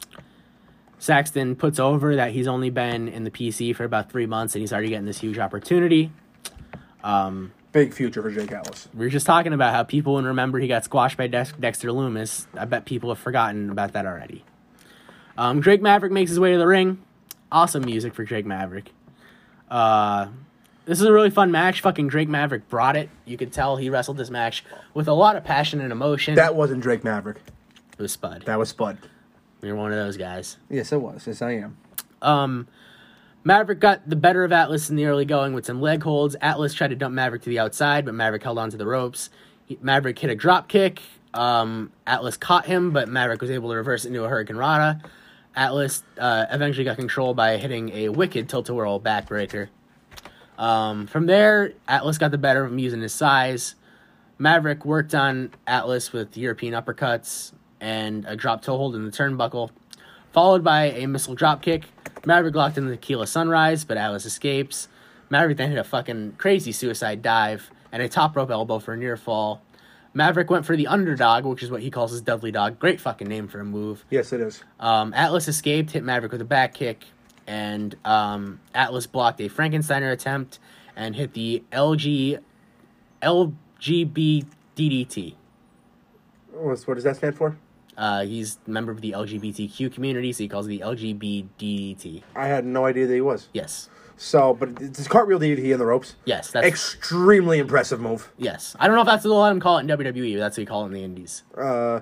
Saxton puts over that he's only been in the P C for about three months and he's already getting this huge opportunity. Um, Big future for Jake Atlas. we were just talking about how people would remember he got squashed by Dex- Dexter Lumis. I bet people have forgotten about that already. Um, Drake Maverick makes his way to the ring. Awesome music for Drake Maverick. Uh, this is a really fun match. Fucking Drake Maverick brought it. You could tell he wrestled this match with a lot of passion and emotion. That wasn't Drake Maverick. It was Spud. That was Spud. You're one of those guys. Yes, it was. Yes, I am. Um, Maverick got the better of Atlas in the early going with some leg holds. Atlas tried to dump Maverick to the outside, but Maverick held onto the ropes. He, Maverick hit a drop kick. Um, Atlas caught him, but Maverick was able to reverse it into a Hurricane Rana. Atlas uh, eventually got control by hitting a wicked tilt-a-whirl backbreaker. Um, from there, Atlas got the better of him using his size. Maverick worked on Atlas with European uppercuts and a drop toe hold in the turnbuckle, followed by a missile drop kick. Maverick locked in the Tequila Sunrise, but Atlas escapes. Maverick then hit a fucking crazy suicide dive and a top rope elbow for a near fall. Maverick went for the underdog, which is what he calls his Dudley Dog. Great fucking name for a move. Yes, it is. Um, Atlas escaped, hit Maverick with a back kick, and um, Atlas blocked a Frankensteiner attempt and hit the L G L G B D D T. What's, what does that stand for? Uh, he's a member of the L G B T Q community, so he calls it the L G B D D T. I had no idea that he was. Yes. So, but it's his cartwheel D D T in the ropes. Yes, that's extremely impressive move. Yes, I don't know if that's what they let him call it in W W E, but that's what he call it in the Indies. Uh,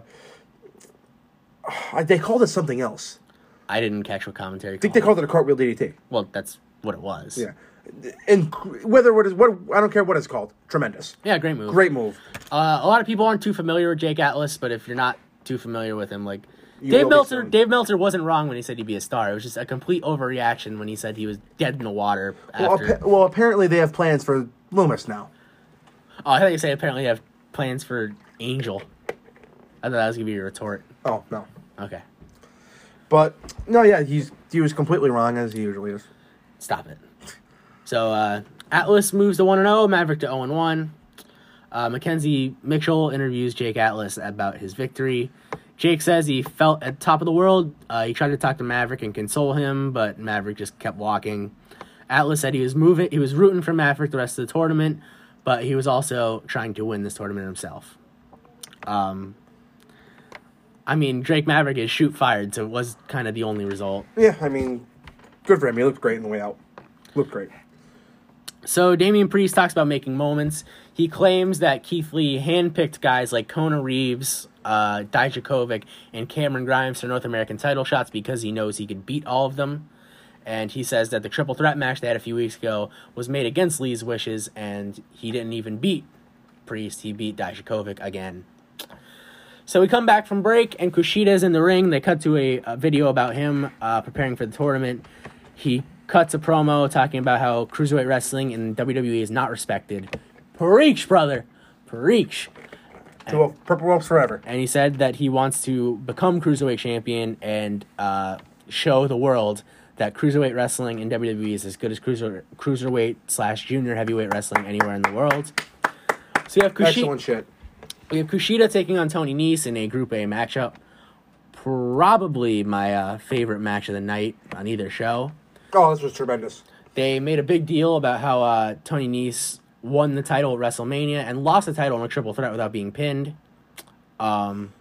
they called it something else. I didn't catch what commentary. I think they called it a cartwheel D D T. Well, that's what it was. Yeah, and whether what is what I don't care what it's called. Tremendous. Yeah, great move. Great move. Uh, a lot of people aren't too familiar with Jake Atlas, but if you're not too familiar with him, like You Dave will be Meltzer, soon. Dave Meltzer wasn't wrong when he said he'd be a star. It was just a complete overreaction when he said he was dead in the water. Well, After. appa- well, apparently they have plans for Loomis now. Oh, I thought you say apparently you have plans for Angel. I thought that was gonna be your retort. Oh no, Okay, but no, yeah, he's he was completely wrong as he usually is. stop it. So uh, Atlas moves to one and zero. Maverick to zero and one. Uh, Mackenzie Mitchell interviews Jake Atlas about his victory. Jake says he felt at the top of the world. Uh, he tried to talk to Maverick and console him, but Maverick just kept walking. Atlas said he was moving, he was rooting for Maverick the rest of the tournament, but he was also trying to win this tournament himself. Um, I mean, Drake Maverick is shoot fired, so it was kind of the only result. Yeah, I mean, good for him. He looked great on the way out. Looked great. So Damian Priest talks about making moments. He claims that Keith Lee handpicked guys like Kona Reeves, uh, Dijakovic, and Cameron Grimes for North American title shots because he knows he could beat all of them. And he says that the triple threat match they had a few weeks ago was made against Lee's wishes, and he didn't even beat Priest. He beat Dijakovic again. So we come back from break, and Kushida's in the ring. They cut to a, a video about him uh, preparing for the tournament. He cuts a promo talking about how cruiserweight wrestling in W W E is not respected. Preach, brother. Preach. Two purple ropes forever. And he said that he wants to become cruiserweight champion and uh, show the world that cruiserweight wrestling in W W E is as good as cruiser cruiserweight slash junior heavyweight wrestling anywhere in the world. So we have Kushida. Excellent shit. We have Kushida taking on Tony Nese in a Group A matchup. Probably my uh, favorite match of the night on either show. Oh, this was tremendous. They made a big deal about how uh, Tony Nese won the title at WrestleMania and lost the title in a triple threat without being pinned. Um,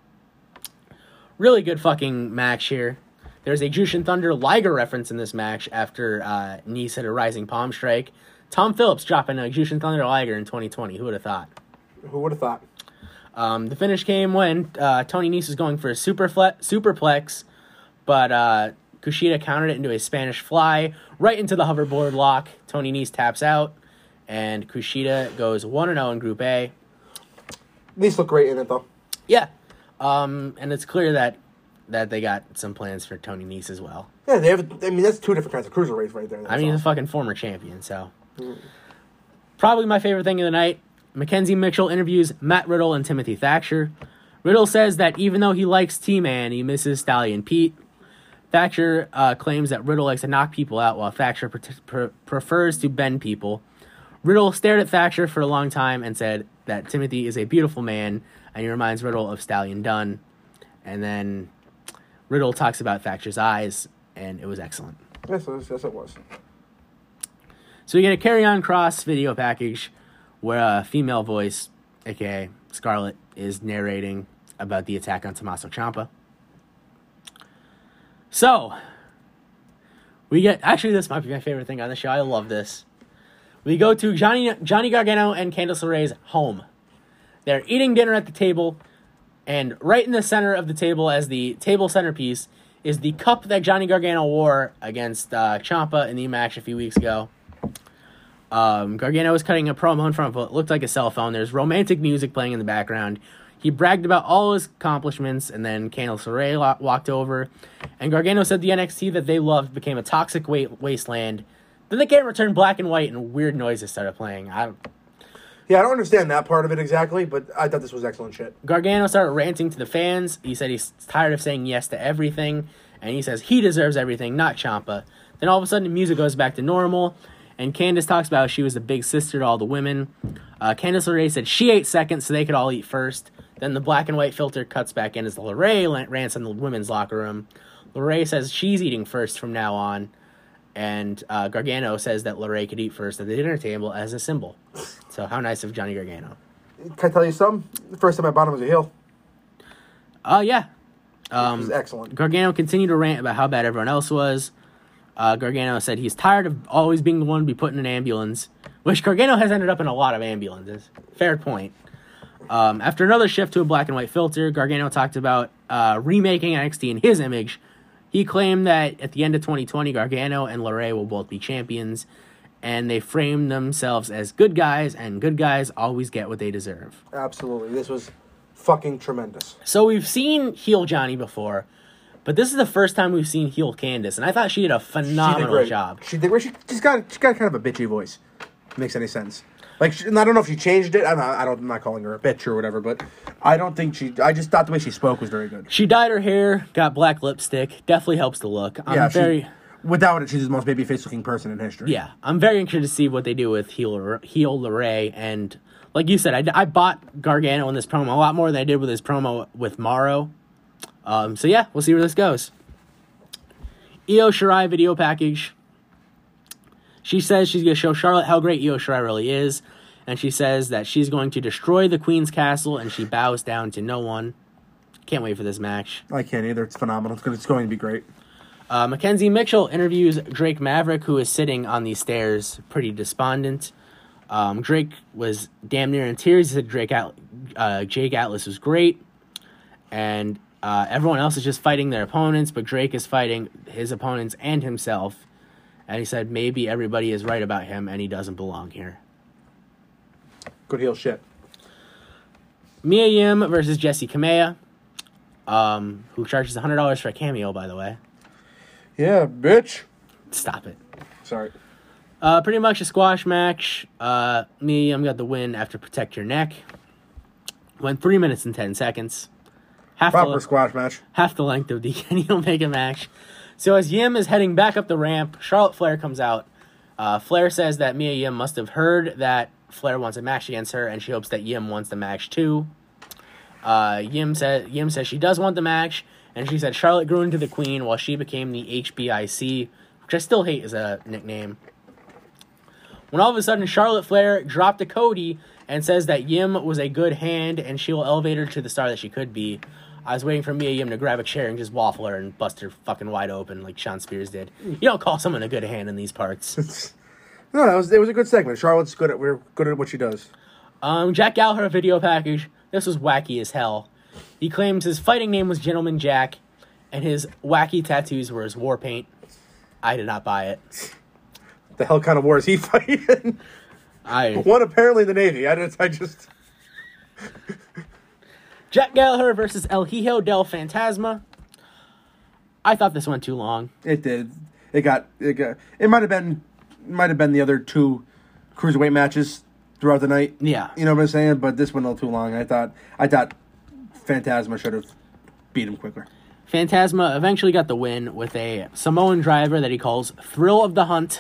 really good fucking match here. There's a Jushin Thunder Liger reference in this match after uh, Nese hit a rising palm strike. Tom Phillips dropping a Jushin Thunder Liger in twenty twenty. Who would have thought? Who would have thought? Um, the finish came when uh, Tony Nese was going for a superfle- superplex, but uh, Kushida countered it into a Spanish fly right into the hoverboard lock. Tony Nese taps out, and Kushida goes one and oh in Group A. These look great in it, though. Yeah, um, and it's clear that that they got some plans for Tony Nese as well. Yeah, they have. I mean, that's two different kinds of cruiserweights right there. I mean, he's a fucking former champion, so. Mm. Probably my favorite thing of the night. Mackenzie Mitchell interviews Matt Riddle and Timothy Thatcher. Riddle says that even though he likes T-Man, he misses Stallion Pete. Thatcher uh, claims that Riddle likes to knock people out while Thatcher pre- pre- prefers to bend people. Riddle stared at Thatcher for a long time and said that Timothy is a beautiful man, and he reminds Riddle of Stallion Dunn. And then Riddle talks about Thatcher's eyes, and it was excellent. Yes, yes, it was. So we get a Carry On Cross video package where a female voice, a k a. Scarlett, is narrating about the attack on Tommaso Ciampa. So, we get... Actually, this might be my favorite thing on the show. I love this. We go to Johnny Johnny Gargano and Candice LeRae's home. They're eating dinner at the table, and right in the center of the table as the table centerpiece is the cup that Johnny Gargano wore against uh, Ciampa in the match a few weeks ago. Um, Gargano was cutting a promo in front of what looked like a cell phone. There's romantic music playing in the background. He bragged about all his accomplishments, and then Candice LeRae lo- walked over, and Gargano said the N X T that they loved became a toxic wa- wasteland. Then the camera turned black and white, and weird noises started playing. I don't... Yeah, I don't understand that part of it exactly, but I thought this was excellent shit. Gargano started ranting to the fans. He said he's tired of saying yes to everything, and he says he deserves everything, not Ciampa. Then all of a sudden, the music goes back to normal, And Candice talks about how she was the big sister to all the women. Uh, Candice LeRae said she ate second, so they could all eat first. Then the black and white filter cuts back in as the LeRae rants in the women's locker room. LeRae says she's eating first from now on. And uh, Gargano says that LeRae could eat first at the dinner table as a symbol. So how nice of Johnny Gargano. Can I tell you something? The first time I bought him was a heel. Oh, uh, yeah. Um, it was excellent. Gargano continued to rant about how bad everyone else was. Uh, Gargano said he's tired of always being the one to be put in an ambulance, which Gargano has ended up in a lot of ambulances. Fair point. Um, after another shift to a black and white filter, Gargano talked about uh, remaking N X T in his image. He claimed that at the end of twenty twenty, Gargano and LeRae will both be champions, and they framed themselves as good guys, and good guys always get what they deserve. Absolutely. This was fucking tremendous. So we've seen heel Johnny before, but this is the first time we've seen heel Candice, and I thought she did a phenomenal she did great. job. She did great. She, she's got she's got kind of a bitchy voice. Makes any sense? Like, she, and I don't know if she changed it. I'm not, I don't. I'm not calling her a bitch or whatever, but I don't think she. I just thought the way she spoke was very good. She dyed her hair, got black lipstick. Definitely helps the look. I'm yeah, very. She, without it, she's the most babyface looking person in history. Yeah, I'm very interested to see what they do with heel heel LeRae, and like you said, I, I bought Gargano in this promo a lot more than I did with his promo with Morrow. Um, so yeah, we'll see where this goes. Io Shirai video package. She says she's going to show Charlotte how great Io Shirai really is, and she says that she's going to destroy the Queen's Castle, and she bows down to no one. Can't wait for this match. I can't either. It's phenomenal. It's going, it's going to be great. Uh, Mackenzie Mitchell interviews Drake Maverick, who is sitting on these stairs pretty despondent. Um, Drake was damn near in tears. He said Drake At- uh, Jake Atlas was great, and uh, everyone else is just fighting their opponents, but Drake is fighting his opponents and himself. And he said maybe everybody is right about him and he doesn't belong here. Good heel shit. Mia Yim versus Jessie Kamea, um, who charges one hundred dollars for a cameo, by the way. Yeah, bitch. Stop it. Sorry. Uh, pretty much a squash match. Uh, Mia Yim got the win after Protect Your Neck. Went three minutes and ten seconds. Half Proper the, squash match. Half the length of the Kenny Omega match. So as Yim is heading back up the ramp, Charlotte Flair comes out. Uh, Flair says that Mia Yim must have heard that Flair wants a match against her, and she hopes that Yim wants the match too. Uh, Yim, said, Yim says she does want the match, and she said Charlotte grew into the Queen while she became the H B I C, which I still hate as a nickname. When all of a sudden Charlotte Flair dropped to Cody and says that Yim was a good hand and she will elevate her to the star that she could be. I was waiting for Mia Yim to grab a chair and just waffle her and bust her fucking wide open like Shawn Spears did. You don't call someone a good hand in these parts. No, that was it was a good segment. Charlotte's good at we're good at what she does. Um, Jack Gallagher video package. This was wacky as hell. He claims his fighting name was Gentleman Jack, and his wacky tattoos were his war paint. I did not buy it. The hell kind of war is he fighting? I One apparently in the Navy. I just I just. Jack Gallagher versus El Hijo del Fantasma. I thought this went too long. It did. It got. It got. It might have been. Might have been the other two cruiserweight matches throughout the night. Yeah. You know what I'm saying? But this went a little too long. I thought. I thought. Phantasma should have beat him quicker. Phantasma eventually got the win with a Samoan driver that he calls Thrill of the Hunt.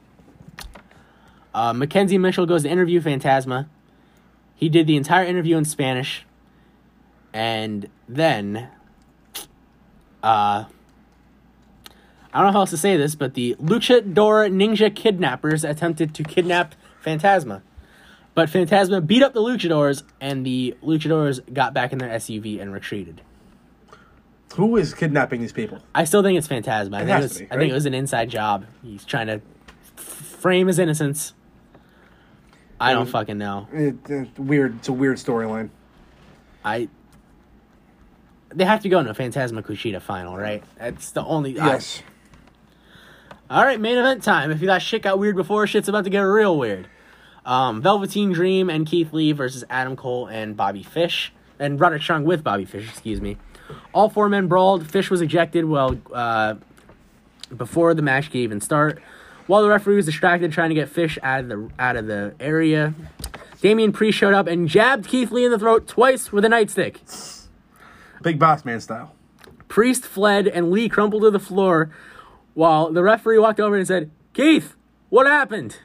Uh, Mackenzie Mitchell goes to interview Phantasma. He did the entire interview in Spanish. And then, uh, I don't know how else to say this, but the Luchador Ninja Kidnappers attempted to kidnap Phantasma. But Phantasma beat up the Luchadors, and the Luchadors got back in their S U V and retreated. Who is kidnapping these people? I still think it's Phantasma. I, It think, has it was, to be, I think right? it was an inside job. He's trying to f- frame his innocence. I don't Mm. fucking know. It, it, weird. It's a weird storyline. I. They have to go in a Phantasma Kushida final, right? That's the only. Yes. I, all right, main event time. If you thought shit got weird before, shit's about to get real weird. Um, Velveteen Dream and Keith Lee versus Adam Cole and Bobby Fish. And Roderick Strong with Bobby Fish, excuse me. All four men brawled. Fish was ejected well uh, before the match could even start. While the referee was distracted trying to get Fish out of the out of the area, Damian Priest showed up and jabbed Keith Lee in the throat twice with a nightstick. Big boss man style. Priest fled and Lee crumpled to the floor while the referee walked over and said, "Keith, What happened?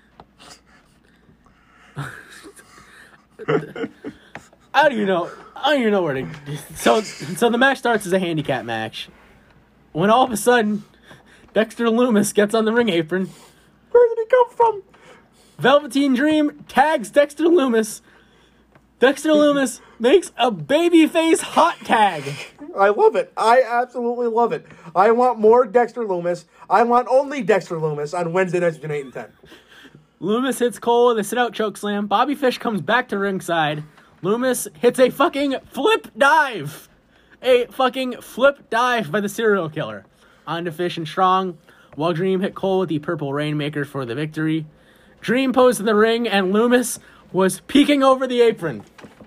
I don't even know. I don't even know where to. So, so the match starts as a handicap match. When all of a sudden, Dexter Lumis gets on the ring apron. Where did he come from? Velveteen Dream tags Dexter Lumis. Dexter Lumis makes a babyface hot tag. I love it. I absolutely love it. I want more Dexter Lumis. I want only Dexter Lumis on Wednesday nights between eight and ten. Lumis hits Cole with a sit-out chokeslam. Bobby Fish comes back to ringside. Lumis hits a fucking flip dive. A fucking flip dive by the serial killer. On to Fish and Strong, while Dream hit Cole with the Purple Rainmaker for the victory. Dream posed in the ring, and Lumis was peeking over the apron.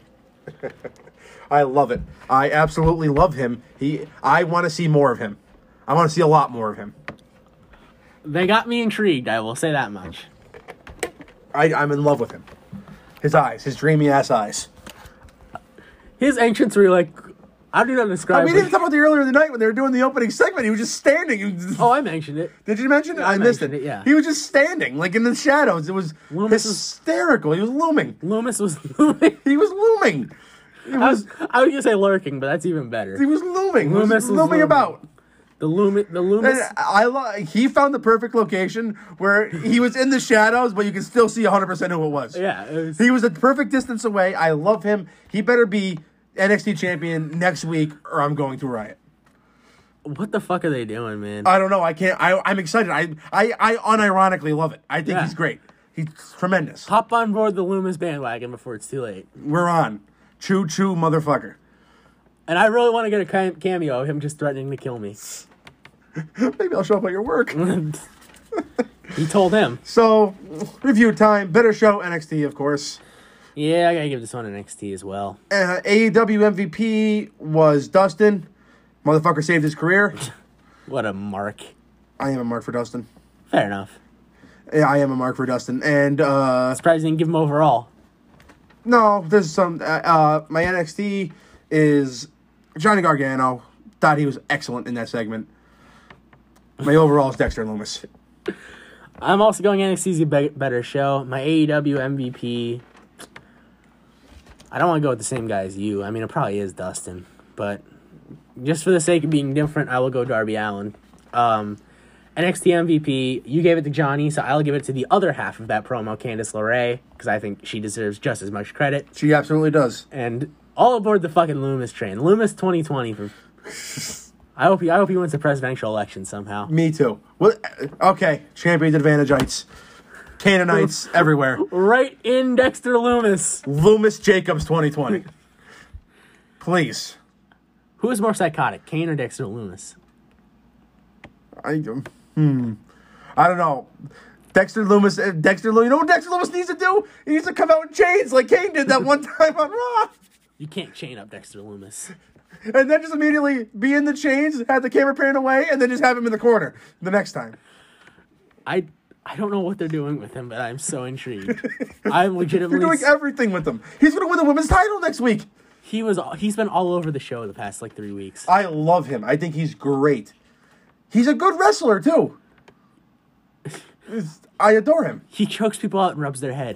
I love it. I absolutely love him. He. I want to see more of him. I want to see a lot more of him. They got me intrigued, I will say that much. I, I'm in love with him. His eyes, his dreamy-ass eyes. His entrance were like, I do not describe I mean, it. even talking about the earlier in the night when they were doing the opening segment, he was just standing. He was, Oh, I mentioned it. Did you mention it? I I, missed it. mentioned it, yeah. He was just standing, like in the shadows. It was Loomis was- hysterical. He was looming. Loomis was looming. He was looming. It I was, was. I was going to say lurking, but that's even better. He was looming. He Loomis was was looming looming. about. The Loomis, the Loomis, And I lo- he found the perfect location where he was in the shadows, but you can still see one hundred percent who it was. yeah. It was, He was a perfect distance away. I love him. He better be N X T champion next week, or I'm going to riot. what the fuck are they doing, man? I don't know. I can't. I, I'm excited. I, I, I unironically love it. I think Yeah. he's great. He's tremendous. Hop on board the Loomis bandwagon before it's too late. We're on. Choo choo, motherfucker. And I really want to get a cam- cameo of him just threatening to kill me. Maybe I'll show up at your work. He told him. So, review time. Better show, N X T, of course. Yeah, I gotta give this one an N X T as well. Uh, A E W M V P was Dustin. Motherfucker saved his career. What a mark. I am a mark for Dustin. Fair enough. Yeah, I am a mark for Dustin. And, uh... Surprised they didn't give him overall. No, there's some... Uh, uh, my N X T is Johnny Gargano. Thought he was excellent in that segment. My overall is Dexter Lumis. I'm also going N X T's a be- better show. My A E W M V P... I don't want to go with the same guy as you. I mean, it probably is Dustin. But just for the sake of being different, I will go Darby Allin. Um, N X T M V P, you gave it to Johnny, so I'll give it to the other half of that promo, Candice LeRae, because I think she deserves just as much credit. She absolutely does. And all aboard the fucking Loomis train. Loomis twenty twenty. For I hope he, I hope he wins the presidential election somehow. Me too. Well, okay, Champions Advantage-ites. Canaanites everywhere. Right in Dexter Loomis. Loomis Jacobs twenty twenty. Please. Who is more psychotic, Kane or Dexter Loomis? I hmm. I don't know. Dexter Loomis. uh, Dexter Loomis. You know what Dexter Loomis needs to do? He needs to come out in chains like Kane did that one time on Raw, You can't chain up Dexter Loomis. and then just immediately be in the chains, have the camera pan away, and then just have him in the corner the next time. I I don't know what they're doing with him, but I'm so intrigued. I'm You're legitimately. doing everything with him. He's going to win the women's title next week. He was. He's been all over the show the past like three weeks. I love him. I think he's great. He's a good wrestler too. I adore him. He chokes people out and rubs their head.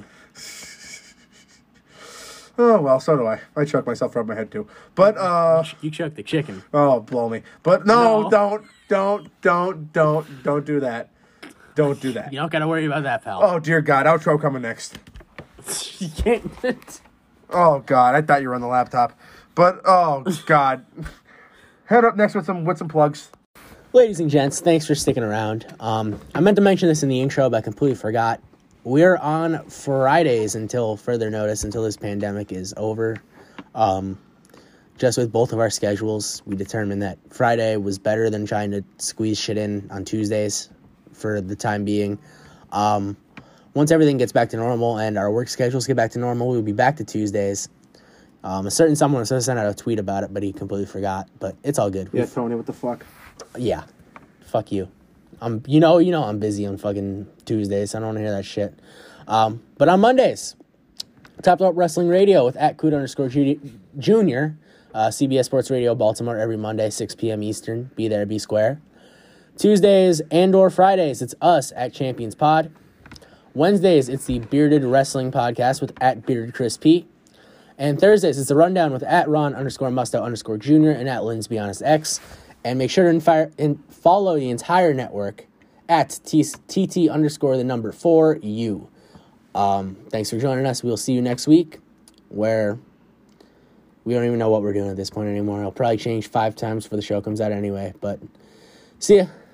Oh well, so do I. I choke myself, rub my head too. But uh, You choke the chicken. oh blow me. But no, No. don't, don't, don't, don't, don't do that. Don't do that. You don't gotta worry about that, pal. Oh dear God, outro coming next. You can't. Oh God, I thought you were on the laptop. But oh God, head up next with some with some plugs. Ladies and gents, thanks for sticking around. Um, I meant to mention this in the intro, but I completely forgot. We're on Fridays until further notice, until this pandemic is over. Um, just with both of our schedules, we determined that Friday was better than trying to squeeze shit in on Tuesdays for the time being. Um, once everything gets back to normal and our work schedules get back to normal, we'll be back to Tuesdays. Um, a certain someone was supposed to send out a tweet about it, but he completely forgot. But it's all good. Yeah, We've- Tony, what the fuck? yeah. Fuck you. I'm, you know, you know I'm busy on fucking Tuesdays. So I don't want to hear that shit. Um, but on Mondays, Top Rope Wrestling Radio with at Coot underscore Ju- Junior, uh, C B S Sports Radio Baltimore every Monday, six p.m. Eastern. Be there, be square. Tuesdays and or Fridays, it's us at Champions Pod. Wednesdays, it's the Bearded Wrestling Podcast with at Bearded Chris P. And Thursdays, it's the Rundown with at Ron underscore Musto underscore Junior and at Lynn's Be Honest X. And make sure to infi- in, follow the entire network at T- TT underscore the number four U. Um, thanks for joining us. We'll see you next week, where we don't even know what we're doing at this point anymore. It'll probably change five times before the show comes out anyway. But see ya.